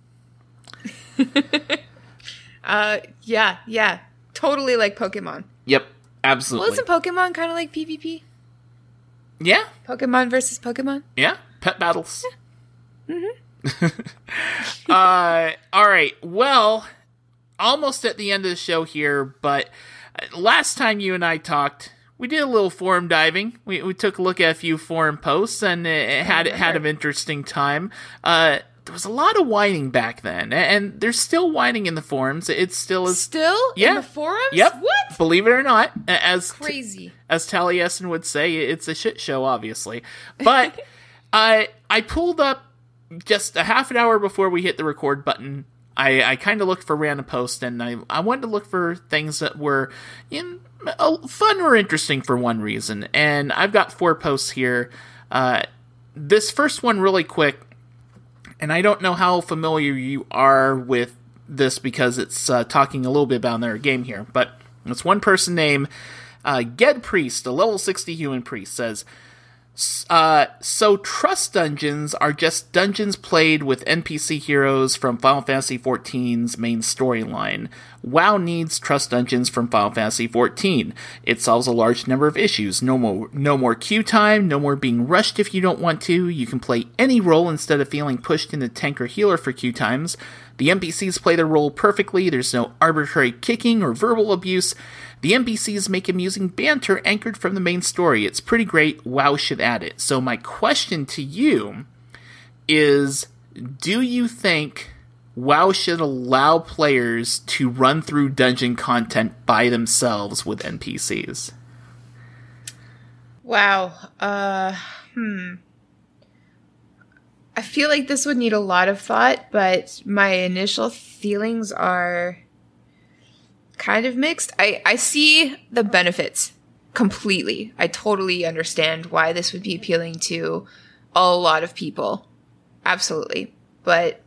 Yeah. Totally like Pokemon. Yep. Absolutely. Well, isn't Pokemon kind of like PvP? Yeah. Pokemon versus Pokemon? Yeah. Pet battles. Yeah. Mm-hmm. All right. Well, almost at the end of the show here, but last time you and I talked, we did a little forum diving. We took a look at a few forum posts, and it had an interesting time. There was a lot of whining back then, and there's still whining in the forums. It still is. Still? Yeah. In the forums? Yep. What? Believe it or not, as crazy. As Taliesin would say, it's a shit show, obviously. But I pulled up just a half an hour before we hit the record button. I kind of looked for random posts, and I wanted to look for things that were fun or interesting for one reason. And I've got 4 posts here. This first one really quick, and I don't know how familiar you are with this because it's talking a little bit about their game here, but it's one person named Ged Priest, a level 60 human priest, says, so trust dungeons are just dungeons played with NPC heroes from Final Fantasy XIV's main storyline. WoW needs trust dungeons from Final Fantasy XIV. It solves a large number of issues. No more queue time, no more being rushed if you don't want to. You can play any role instead of feeling pushed into tank or healer for queue times. The NPCs play their role perfectly. There's no arbitrary kicking or verbal abuse. The NPCs make amusing banter anchored from the main story. It's pretty great. WoW should add it. So my question to you is, do you think WoW should allow players to run through dungeon content by themselves with NPCs? Wow. I feel like this would need a lot of thought, but my initial feelings are kind of mixed. I see the benefits completely. I totally understand why this would be appealing to a lot of people. Absolutely. But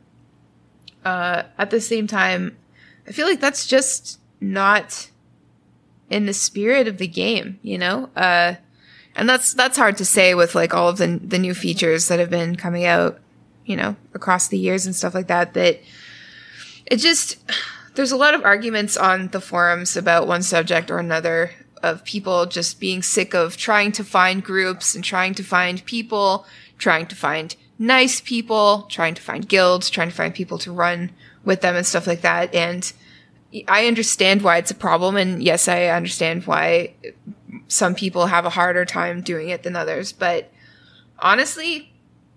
at the same time, I feel like that's just not in the spirit of the game, you know? And that's hard to say with like all of the new features that have been coming out, you know, across the years and stuff like that, that it just, there's a lot of arguments on the forums about one subject or another of people just being sick of trying to find groups and trying to find people, trying to find nice people, trying to find guilds, trying to find people to run with them and stuff like that. And I understand why it's a problem. And yes, I understand why some people have a harder time doing it than others. But honestly,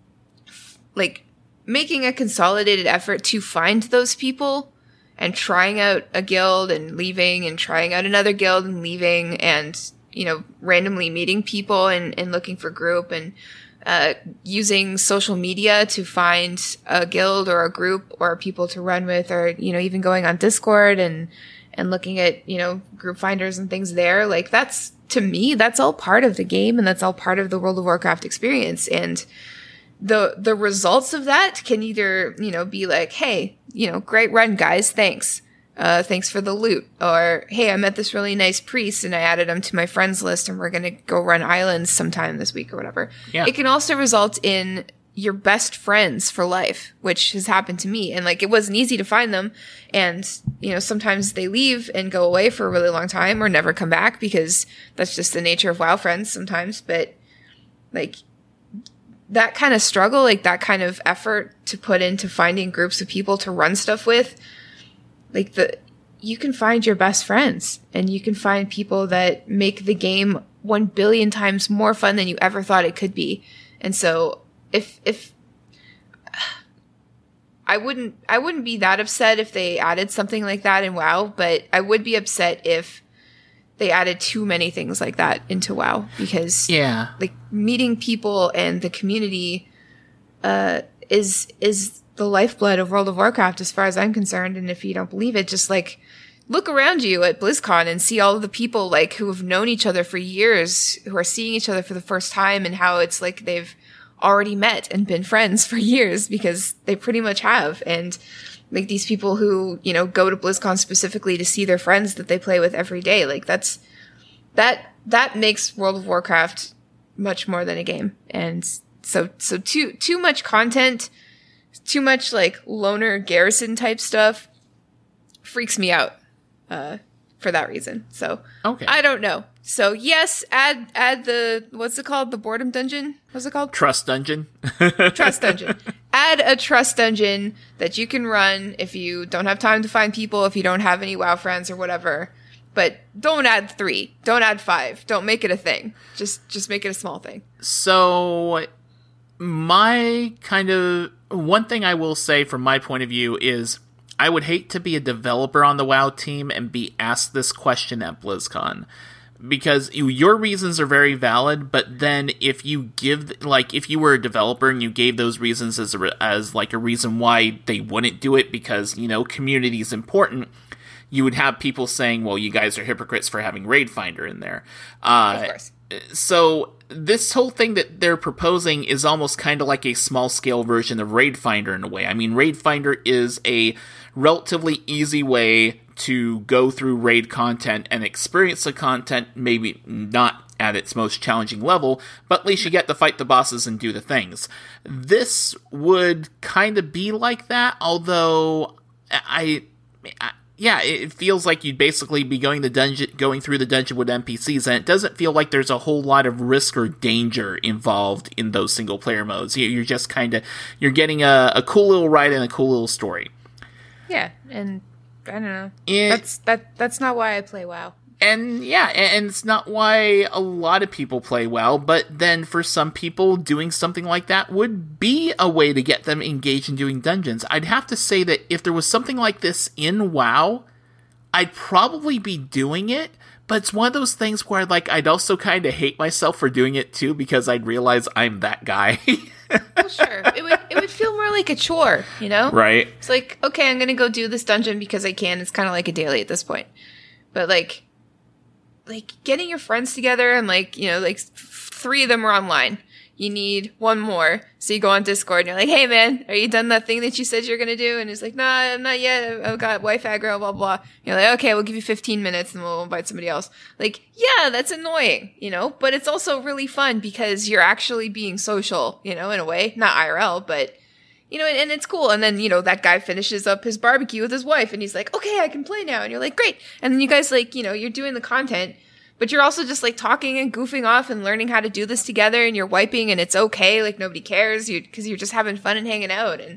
like making a consolidated effort to find those people and trying out a guild and leaving and trying out another guild and leaving and, you know, randomly meeting people and looking for group and using social media to find a guild or a group or people to run with, or, you know, even going on Discord and looking at, you know, group finders and things there. Like that's, to me, that's all part of the game and that's all part of the World of Warcraft experience. And the results of that can either, you know, be like, hey, you know, great run, guys. Thanks. Thanks for the loot. Or, hey, I met this really nice priest and I added him to my friends list and we're going to go run islands sometime this week or whatever. Yeah. It can also result in your best friends for life, which has happened to me. And like, it wasn't easy to find them. And, you know, sometimes they leave and go away for a really long time or never come back because that's just the nature of WoW friends sometimes. But like, that kind of struggle, like that kind of effort to put into finding groups of people to run stuff with, like you can find your best friends and you can find people that make the game 1 billion times more fun than you ever thought it could be. And so if I wouldn't be that upset if they added something like that in WoW, but I would be upset if they added too many things like that into WoW because like meeting people and the community is the lifeblood of World of Warcraft as far as I'm concerned. And if you don't believe it, just like look around you at BlizzCon and see all of the people like who have known each other for years, who are seeing each other for the first time, and how it's like they've already met and been friends for years because they pretty much have. And Like these people who, you know, go to BlizzCon specifically to see their friends that they play with every day. Like that makes World of Warcraft much more than a game. And so too much content, too much like loner garrison type stuff freaks me out for that reason. So okay. I don't know. So yes, add the, what's it called? The boredom dungeon? What's it called? Trust dungeon. Trust dungeon. Add a trust dungeon that you can run if you don't have time to find people, if you don't have any WoW friends or whatever. But don't add 3. Don't add 5. Don't make it a thing. Just make it a small thing. So my kind of, one thing I will say from my point of view is I would hate to be a developer on the WoW team and be asked this question at BlizzCon. Because your reasons are very valid, but then if you give, like, if you were a developer and you gave those reasons as like a reason why they wouldn't do it because, you know, community is important, you would have people saying, well, you guys are hypocrites for having Raid Finder in there. Of course. So this whole thing that they're proposing is almost kind of like a small-scale version of Raid Finder in a way. I mean, Raid Finder is a relatively easy way to go through raid content and experience the content, maybe not at its most challenging level, but at least you get to fight the bosses and do the things. This would kind of be like that, although it feels like you'd basically be going through the dungeon with NPCs, and it doesn't feel like there's a whole lot of risk or danger involved in those single player modes. You're just you're getting a cool little ride and a cool little story. Yeah, and I don't know. That's not why I play WoW. And yeah, and it's not why a lot of people play WoW, but then for some people, doing something like that would be a way to get them engaged in doing dungeons. I'd have to say that if there was something like this in WoW, I'd probably be doing it, but it's one of those things where I'd also kind of hate myself for doing it too, because I'd realize I'm that guy. Well, sure. It would feel more like a chore, you know? Right. It's like, okay, I'm going to go do this dungeon because I can. It's kind of like a daily at this point. But like getting your friends together and 3 of them are online. You need 1 more. So you go on Discord and you're like, hey man, are you done that thing that you said you're going to do? And he's like, nah, I'm not yet. I've got wife aggro, blah, blah. You're like, okay, we'll give you 15 minutes and we'll invite somebody else. Like, yeah, that's annoying, you know, but it's also really fun because you're actually being social, you know, in a way, not IRL, but you know, and it's cool. And then, you know, that guy finishes up his barbecue with his wife and he's like, okay, I can play now. And you're like, great. And then you guys you're doing the content, but you're also just talking and goofing off and learning how to do this together, and you're wiping and it's okay. Nobody cares because you're just having fun and hanging out. And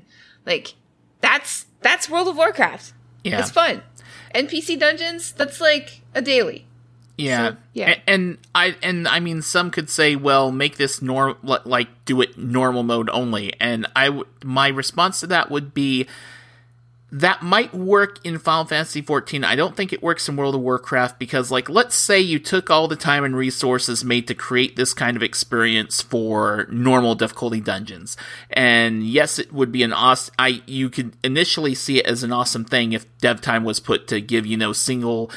that's World of Warcraft. Yeah. It's fun. NPC dungeons, that's a daily. Yeah. So, yeah. And I mean, some could say, well, make this do it normal mode only. And my response to that would be, that might work in Final Fantasy XIV. I don't think it works in World of Warcraft because, let's say you took all the time and resources made to create this kind of experience for normal difficulty dungeons. And yes, it would be an awesome... you could initially see it as an awesome thing if dev time was put to give, single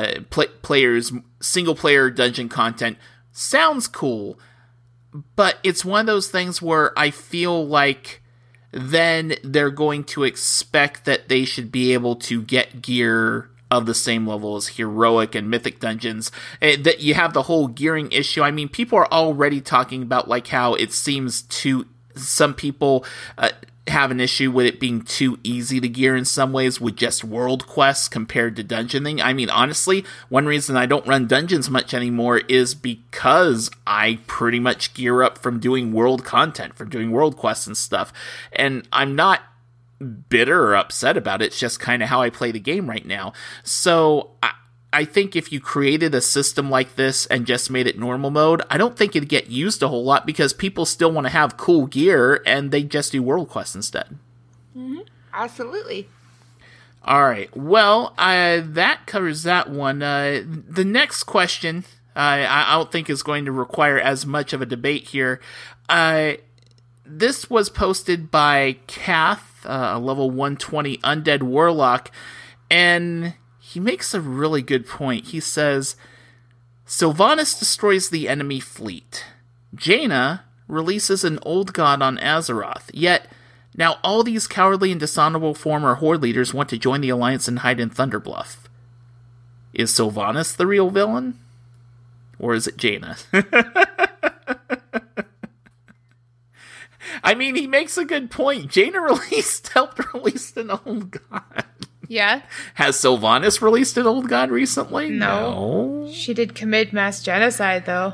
player dungeon content. Sounds cool, but it's one of those things where I feel like then they're going to expect that they should be able to get gear of the same level as heroic and mythic dungeons. That you have the whole gearing issue. I mean, people are already talking about how it seems some people have an issue with it being too easy to gear in some ways with just world quests compared to dungeoning. I mean, honestly, one reason I don't run dungeons much anymore is because I pretty much gear up from doing world content, from doing world quests and stuff. And I'm not bitter or upset about it. It's just kind of how I play the game right now. So I think if you created a system like this and just made it normal mode, I don't think it'd get used a whole lot because people still want to have cool gear and they just do world quests instead. Mm-hmm. Absolutely. All right. Well, that covers that one. The next question, I don't think is going to require as much of a debate here. This was posted by Kath, a level 120 undead warlock, and he makes a really good point. He says, Sylvanas destroys the enemy fleet. Jaina releases an old god on Azeroth, yet Now, all these cowardly and dishonorable former Horde leaders want to join the Alliance and hide in Thunderbluff. Is Sylvanas the real villain? Or is it Jaina? I mean, he makes a good point. Jaina helped release an old god. Yeah. Has Sylvanas released an old god recently? No. She did commit mass genocide, though.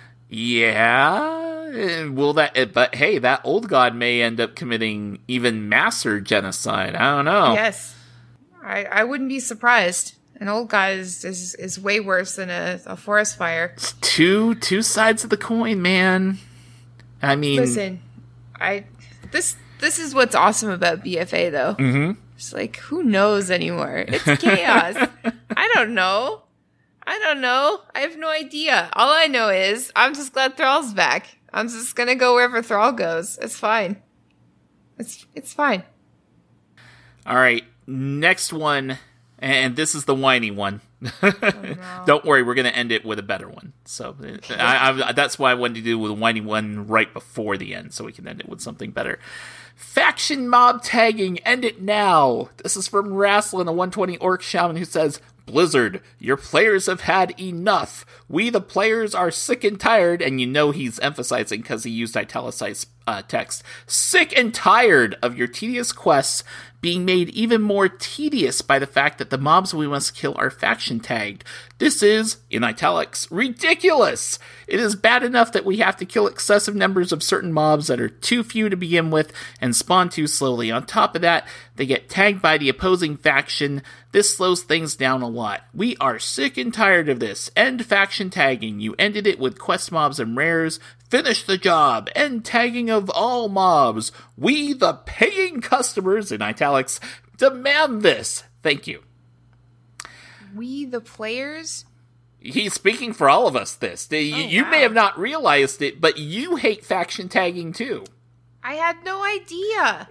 Yeah. But hey, that old god may end up committing even masser genocide. I don't know. Yes. I wouldn't be surprised. An old god is way worse than a forest fire. It's two sides of the coin, man. I mean, listen, this is what's awesome about BFA, though. Mm-hmm. It's like, who knows anymore? It's chaos. I don't know. I have no idea. All I know is I'm just glad Thrall's back. I'm just gonna go wherever Thrall goes. It's fine. It's fine. All right, next one. And this is the whiny one. Oh, no. Don't worry, we're going to end it with a better one. So that's why I wanted to do the whiny one right before the end, so we can end it with something better. Faction mob tagging, end it now. This is from Rasslin, a 120 Orc Shaman, who says, Blizzard, your players have had enough. We, the players, are sick and tired, and you know he's emphasizing because he used italicized text. Sick and tired of your tedious quests being made even more tedious by the fact that the mobs we must kill are faction tagged. This is, in italics, ridiculous! It is bad enough that we have to kill excessive numbers of certain mobs that are too few to begin with and spawn too slowly. On top of that, they get tagged by the opposing faction. This slows things down a lot. We are sick and tired of this. End faction tagging. You ended it with quest mobs and rares. Finish the job. End tagging of all mobs. We, the paying customers, in italics, demand this. Thank you. We, the players? He's speaking for all of us, this. You wow. may have not realized it, but you hate faction tagging, too. I had no idea.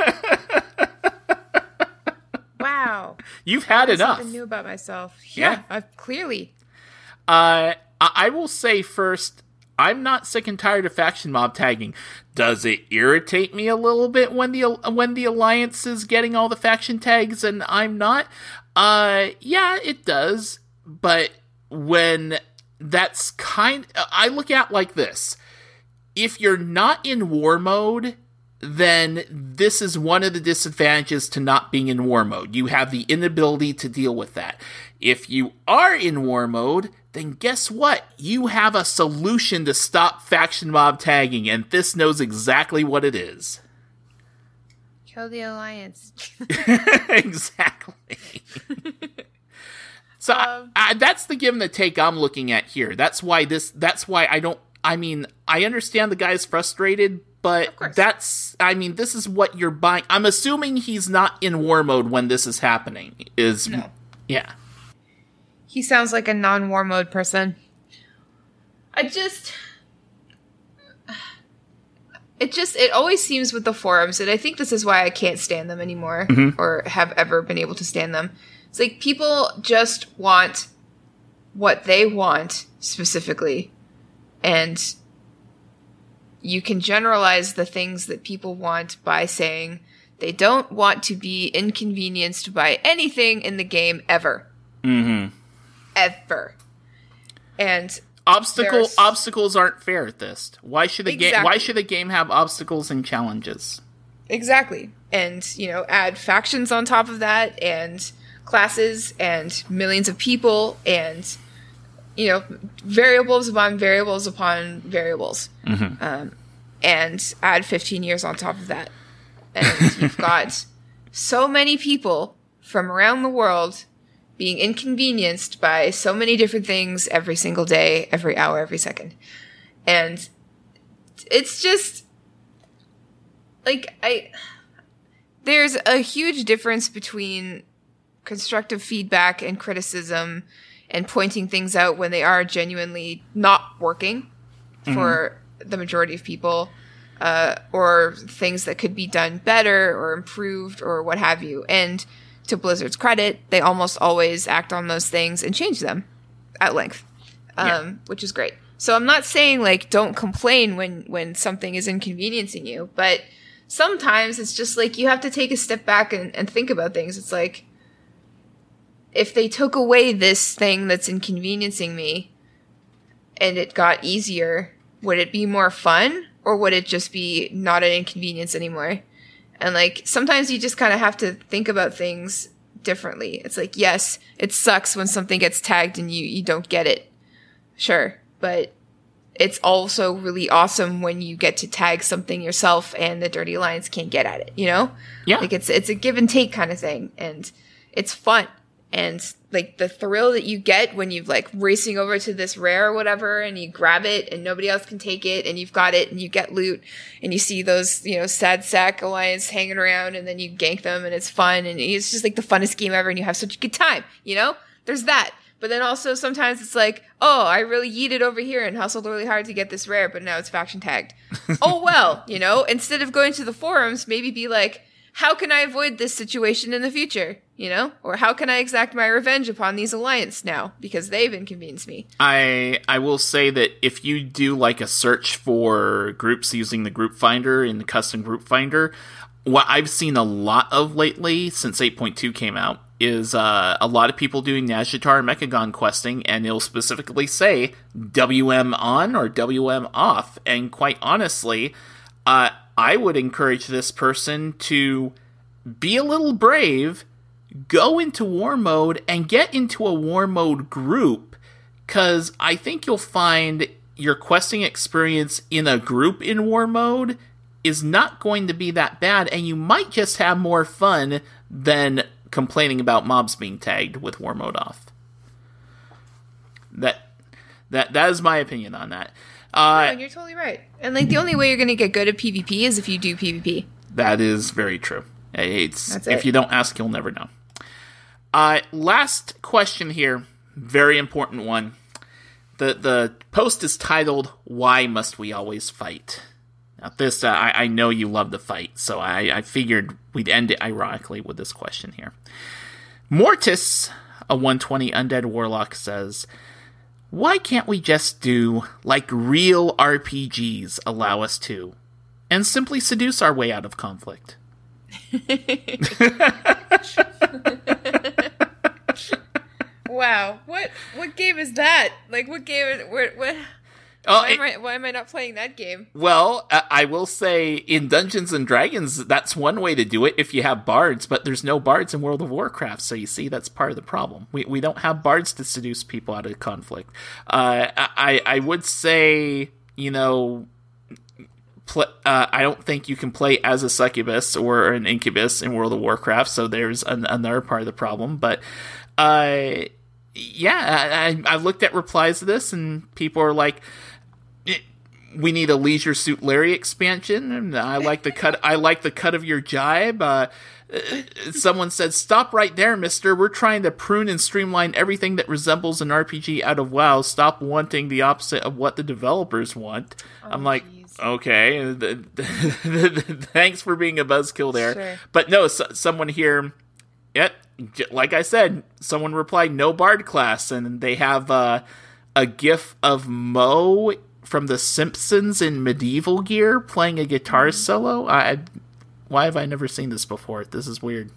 Wow. You've had enough. Something new about myself. Yeah. Clearly. I will say first, I'm not sick and tired of faction mob tagging. Does it irritate me a little bit when the Alliance is getting all the faction tags and I'm not? Yeah, it does. But when that's I look at like this. If you're not in war mode, then this is one of the disadvantages to not being in war mode. You have the inability to deal with that. If you are in war mode, then guess what? You have a solution to stop faction mob tagging, and this knows exactly what it is. Kill the Alliance. Exactly. So that's the give and the take I'm looking at here. That's why I understand the guy's frustrated, but this is what you're buying. I'm assuming he's not in war mode when this is happening. No. Yeah. He sounds like a non-war mode person. It always seems with the forums, and I think this is why I can't stand them anymore, or have ever been able to stand them. It's like people just want what they want specifically, and you can generalize the things that people want by saying they don't want to be inconvenienced by anything in the game ever. Mm-hmm. Ever. And obstacles aren't fair at this. Why should a game have obstacles and challenges? Exactly. And, add factions on top of that, and classes, and millions of people, and, variables upon variables upon variables. Mm-hmm. And add 15 years on top of that. And you've got so many people from around the world being inconvenienced by so many different things every single day, every hour, every second. And it's just there's a huge difference between constructive feedback and criticism and pointing things out when they are genuinely not working for the majority of people, or things that could be done better or improved or what have you. And to Blizzard's credit, they almost always act on those things and change them at length, which is great. So I'm not saying don't complain when something is inconveniencing you, but sometimes it's just like you have to take a step back and think about things. It's like, if they took away this thing that's inconveniencing me and it got easier, would it be more fun, or would it just be not an inconvenience anymore? And like, sometimes you just kind of have to think about things differently. It's like, yes, it sucks when something gets tagged and you don't get it. Sure. But it's also really awesome when you get to tag something yourself and the Dirty Alliance can't get at it, you know? Yeah. Like, it's a give and take kind of thing. And it's fun. And like the thrill that you get when you've like racing over to this rare or whatever and you grab it and nobody else can take it and you've got it and you get loot and you see those, you know, sad sack alliance hanging around and then you gank them and it's fun and it's just like the funnest game ever and you have such a good time, you know? There's that. But then also sometimes it's like, oh, I really yeeted over here and hustled really hard to get this rare, but now it's faction tagged. Oh, well, you know, instead of going to the forums, maybe be like, how can I avoid this situation in the future? You know? Or how can I exact my revenge upon these alliance now? Because they've inconvenienced me. I will say that if you do like a search for groups using the group finder in the custom group finder, what I've seen a lot of lately since 8.2 came out is a lot of people doing Nazjatar and Mechagon questing, and it'll specifically say WM on or WM off. And quite honestly, I would encourage this person to be a little brave, go into war mode, and get into a war mode group, because I think you'll find your questing experience in a group in war mode is not going to be that bad, and you might just have more fun than complaining about mobs being tagged with war mode off. That is my opinion on that. No, you're totally right. And like the only way you're going to get good at PvP is if you do PvP. That is very true. That's it. If you don't ask, you'll never know. Last question here, very important one. The post is titled, "Why Must We Always Fight?" Now this, I know you love the fight, so I figured we'd end it ironically with this question here. Mortis, a 120 Undead Warlock, says, "Why can't we just do like real RPGs allow us to, and simply seduce our way out of conflict?" Wow, what game is that? Like, what game is what? Why am I not playing that game? Well, I will say in Dungeons and Dragons, that's one way to do it if you have bards, but there's no bards in World of Warcraft, so you see, that's part of the problem. We don't have bards to seduce people out of conflict. I would say, you know, I don't think you can play as a succubus or an incubus in World of Warcraft, so there's another part of the problem, but yeah, I looked at replies to this, and people are like, "We need a Leisure Suit Larry expansion." And I like the cut. I like the cut of your jibe. Someone said, "Stop right there, mister. We're trying to prune and streamline everything that resembles an RPG out of WoW. Stop wanting the opposite of what the developers want." I'm like, geez. Okay, thanks for being a buzzkill there. Sure. But no, someone here, like I said, someone replied, "No bard class," and they have a gif of Moe from The Simpsons in medieval gear playing a guitar solo. Why have I never seen this before? This is weird.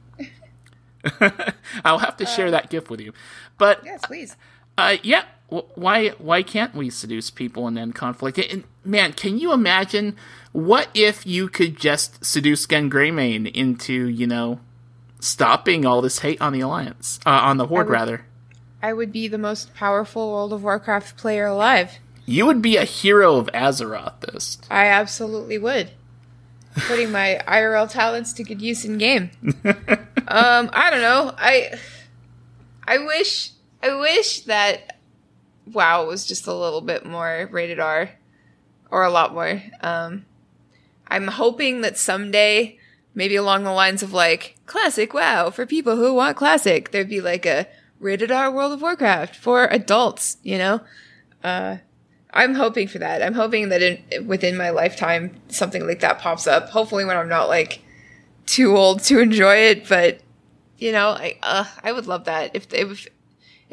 I'll have to share that gif with you. But yes, please. Yeah. Why can't we seduce people and end conflict? And man, can you imagine what if you could just seduce Gen Greymane into, you know, stopping all this hate on the Alliance, on the Horde, rather? I would be the most powerful World of Warcraft player alive. You would be a hero of Azeroth, this. I absolutely would. Putting my IRL talents to good use in game. I don't know. I wish that WoW was just a little bit more rated R, or a lot more. I'm hoping that someday, maybe along the lines of like classic WoW for people who want classic, there'd be like a rated R World of Warcraft for adults, you know? I'm hoping for that. I'm hoping that within my lifetime, something like that pops up. Hopefully when I'm not like too old to enjoy it, but you know, I would love that if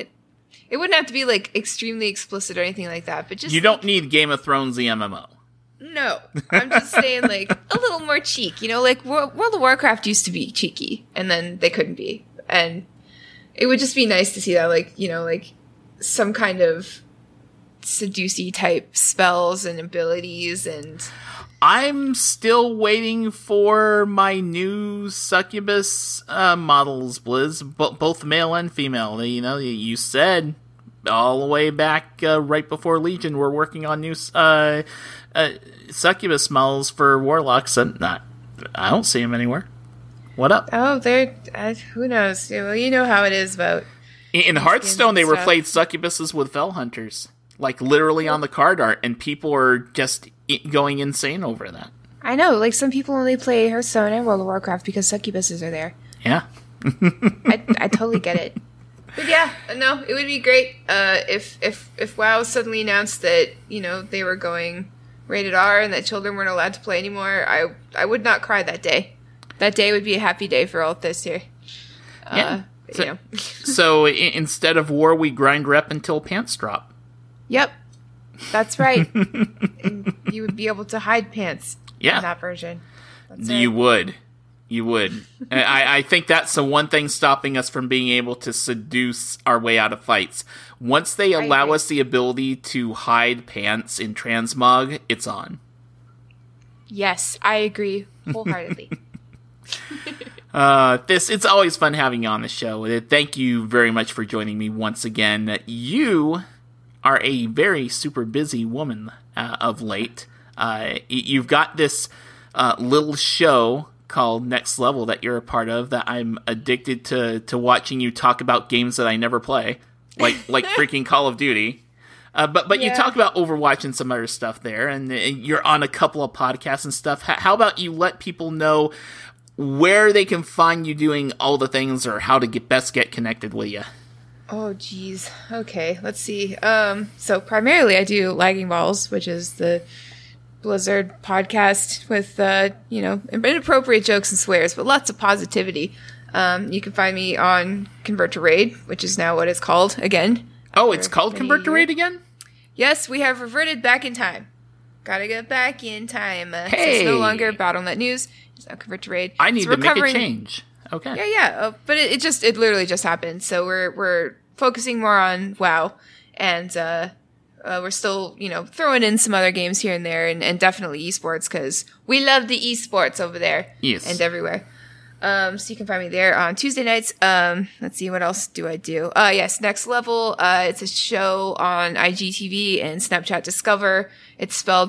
it wouldn't have to be like extremely explicit or anything like that, but just you don't need Game of Thrones the MMO. No, I'm just saying, like, a little more cheek. You know, like, World of Warcraft used to be cheeky, and then they couldn't be. And it would just be nice to see that, like, you know, like, some kind of seducey type spells and abilities, and... I'm still waiting for my new succubus models, Blizz, both male and female. You know, you said all the way back right before Legion we're working on new succubus models for warlocks, and I don't see them anywhere. What up? Oh, they're who knows? Well, you know how it is about. In Hearthstone, they replaced succubuses with fell hunters, like literally on the card art, and people are just going insane over that. I know, like some people only play Hearthstone and World of Warcraft because succubuses are there. Yeah, I totally get it. But yeah, no, it would be great if WoW suddenly announced that, you know, they were going rated R and that children weren't allowed to play anymore. I would not cry that day. That day would be a happy day for all of this here. Yeah. So, you know. So instead of war, we grind rep until pants drop. Yep, that's right. And you would be able to hide pants. Yeah, in that version. That's you right. would. You would. I think that's the one thing stopping us from being able to seduce our way out of fights. Once they allow us the ability to hide pants in transmog, it's on. Yes, I agree wholeheartedly. It's always fun having you on the show. Thank you very much for joining me once again. You are a very super busy woman of late. You've got this little show called Next Level that you're a part of that I'm addicted to watching you talk about games that I never play, like freaking Call of Duty. But you talk about Overwatch and some other stuff there, and you're on a couple of podcasts and stuff. How about you let people know where they can find you doing all the things, or how to best get connected with you? Oh, geez. Okay, let's see. So primarily I do Lagging Balls, which is the Blizzard podcast with, inappropriate jokes and swears, but lots of positivity. You can find me on Convert to Raid, which is now what it's called again. Oh, it's called Convert to Raid again? Yes, we have reverted back in time. Gotta get back in time. Hey! So it's no longer Battle.net News. It's now Convert to Raid. I need to make a change. Okay. Yeah. But it literally just happened. So we're focusing more on WoW, and we're still, throwing in some other games here and there, and definitely esports, because we love the esports over there. Yes. And everywhere. So you can find me there on Tuesday nights. Let's see, what else do I do? Yes, Next Level. It's a show on IGTV and Snapchat Discover. It's spelled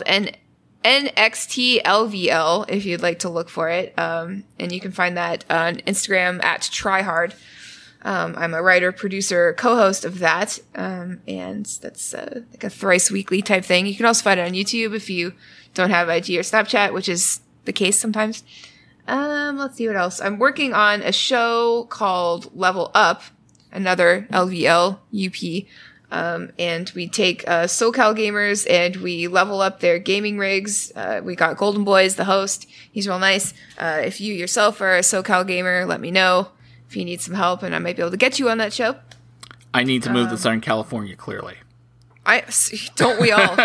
NXTLVL if you'd like to look for it. And you can find that on Instagram at tryhard. I'm a writer, producer, co-host of that. And that's like a thrice weekly type thing. You can also find it on YouTube if you don't have IG or Snapchat, which is the case sometimes. Let's see what else. I'm working on a show called Level Up, another LVL UP. And we take SoCal gamers and we level up their gaming rigs. We got Golden Boys, the host. He's real nice. If you yourself are a SoCal gamer, let me know if you need some help, and I might be able to get you on that show. I need to move to Southern California, clearly. Don't we all?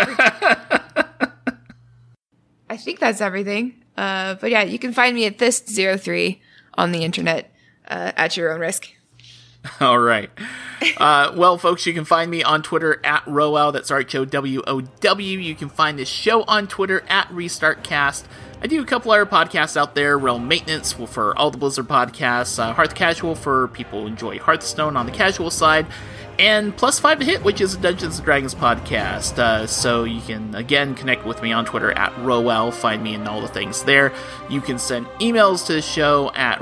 I think that's everything. But yeah, you can find me at this03 on the internet at your own risk. All right. Well, folks, you can find me on Twitter at Rowow. That's RHOWOW. You can find this show on Twitter at RestartCast. I do a couple other podcasts out there. Realm Maintenance for all the Blizzard podcasts. Hearth Casual for people who enjoy Hearthstone on the casual side. And Plus 5 to Hit, which is a Dungeons & Dragons podcast. So you can, again, connect with me on Twitter at Rowow. Find me in all the things there. You can send emails to the show at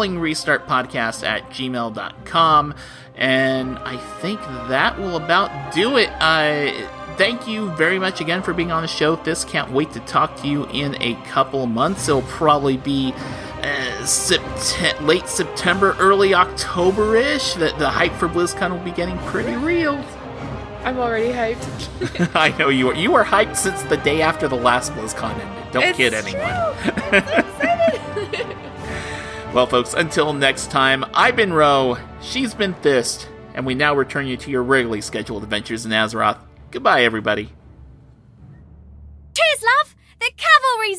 rollingrestartpodcast@gmail.com. And I think that will about do it. Thank you very much again for being on the show. This can't wait to talk to you in a couple of months. It'll probably be late September, early October-ish. The hype for BlizzCon will be getting pretty real. I'm already hyped. I know you are. You were hyped since the day after the last BlizzCon ended. Don't kid anyone. I'm so excited. Well, folks, until next time, I've been Ro, she's been Thist, and we now return you to your regularly scheduled adventures in Azeroth. Goodbye, everybody. Cheers, love!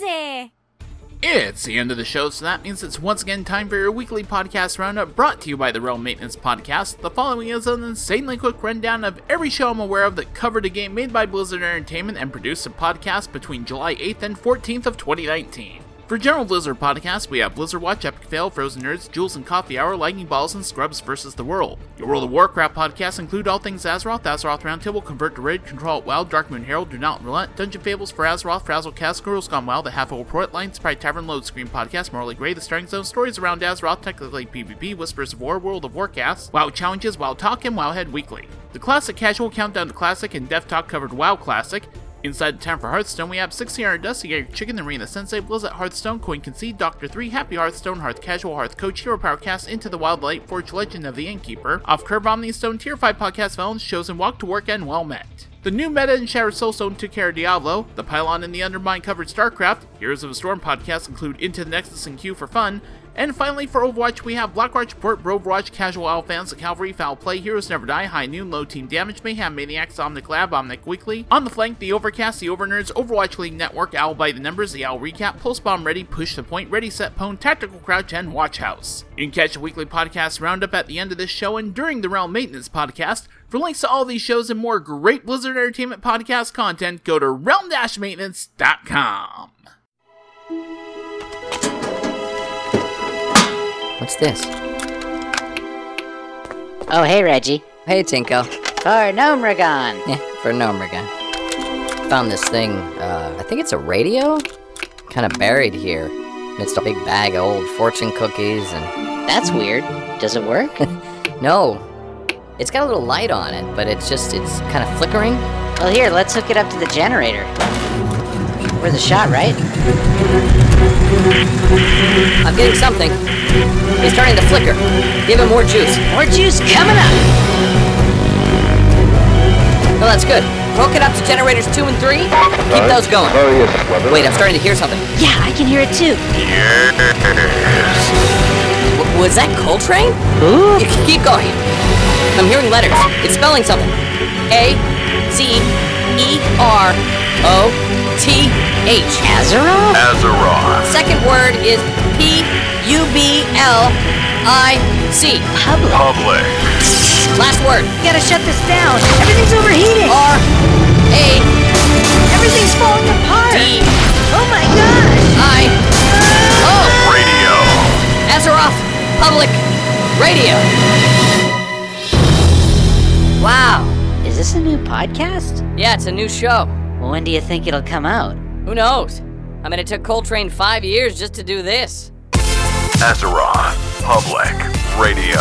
crazy! It's the end of the show, so that means it's once again time for your weekly podcast roundup brought to you by the Realm Maintenance Podcast. The following is an insanely quick rundown of every show I'm aware of that covered a game made by Blizzard Entertainment and produced a podcast between July 8th and 14th of 2019. For General Blizzard Podcast, we have Blizzard Watch, Epic Fail, Frozen Nerds, Jules and Coffee Hour, Lightning Balls, and Scrubs vs. the World. Your World of Warcraft podcasts include all things Azeroth, Azeroth Roundtable, Convert to Raid, Control at WoW, Darkmoon Herald, Do Not Relent, Dungeon Fables for Azeroth, Frazzlecast, Girls Gone Wild, The Half-Hour Pro Line, Sprite Tavern, Load Screen Podcast, Morally Grey, The Starting Zone, Stories Around Azeroth, Technically PvP, Whispers of War, World of Warcast, WoW Challenges, WoW Talk, and WoWhead Weekly. The Classic Casual Countdown to Classic and Dev Talk covered WoW Classic. Inside the Time for Hearthstone, we have 600 Dusty, Your Chicken, Arena Sensei, Blizzard Hearthstone, Coin Concede, Dr. 3, Happy Hearthstone, Hearth Casual, Hearth Coach, Hero Powercast, Into the Wild Light, Forge Legend of the Innkeeper, Off Curve Omnistone, Tier 5 Podcast Felons, Chosen, Walk to Work, and Well Met. The new meta in Shattered Soulstone took care of Diablo, the Pylon and the Undermine covered StarCraft, Heroes of a Storm podcasts include Into the Nexus and Q for Fun, and finally for Overwatch we have Blackwatch, Port, Overwatch, Casual Owl Fans, The Cavalry, Foul Play, Heroes Never Die, High Noon, Low Team Damage, Mayhem, Maniacs, Omnic Lab, Omnic Weekly, On the Flank, The Overcast, The Overnerds, Overwatch League Network, Owl by the Numbers, The Owl Recap, Pulse Bomb Ready, Push the Point, Ready Set Pwn, Tactical Crouch, and Watch House. You can catch a weekly podcast roundup at the end of this show and during the Realm Maintenance Podcast. For links to all these shows and more great Blizzard Entertainment podcast content, go to realm-maintenance.com. What's this? Oh, hey, Reggie. Hey, Tinko. For Gnomeregan. Yeah, for Gnomeregan. Found this thing, I think it's a radio? Kind of buried here. Amidst a big bag of old fortune cookies and... That's weird. Does it work? No. It's got a little light on it, but it's kind of flickering. Well, here, let's hook it up to the generator. We're the shot, right? I'm getting something. He's starting to flicker. Give him more juice. More juice coming up! Well, that's good. Hook it up to generators 2 and 3. Keep those going. Wait, I'm starting to hear something. Yeah, I can hear it too. Was that Coltrane? Ooh. Keep going. I'm hearing letters. It's spelling something. A-Z-E-R-O-T-H. Azeroth? Azeroth. Second word is P-U-B-L-I-C. Public. Last word. You gotta shut this down. Everything's overheating. R-A. Everything's falling apart. D. Oh my gosh. I-O. Radio. Azeroth Public Radio. Wow. Is this a new podcast? Yeah, it's a new show. Well, when do you think it'll come out? Who knows? I mean, it took Coltrane 5 years just to do this. Azeroth Public Radio.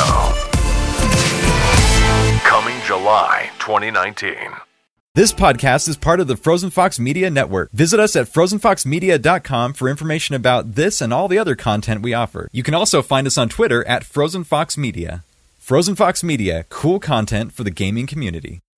Coming July 2019. This podcast is part of the Frozen Fox Media Network. Visit us at frozenfoxmedia.com for information about this and all the other content we offer. You can also find us on Twitter at Frozen Fox Media. Frozen Fox Media, cool content for the gaming community.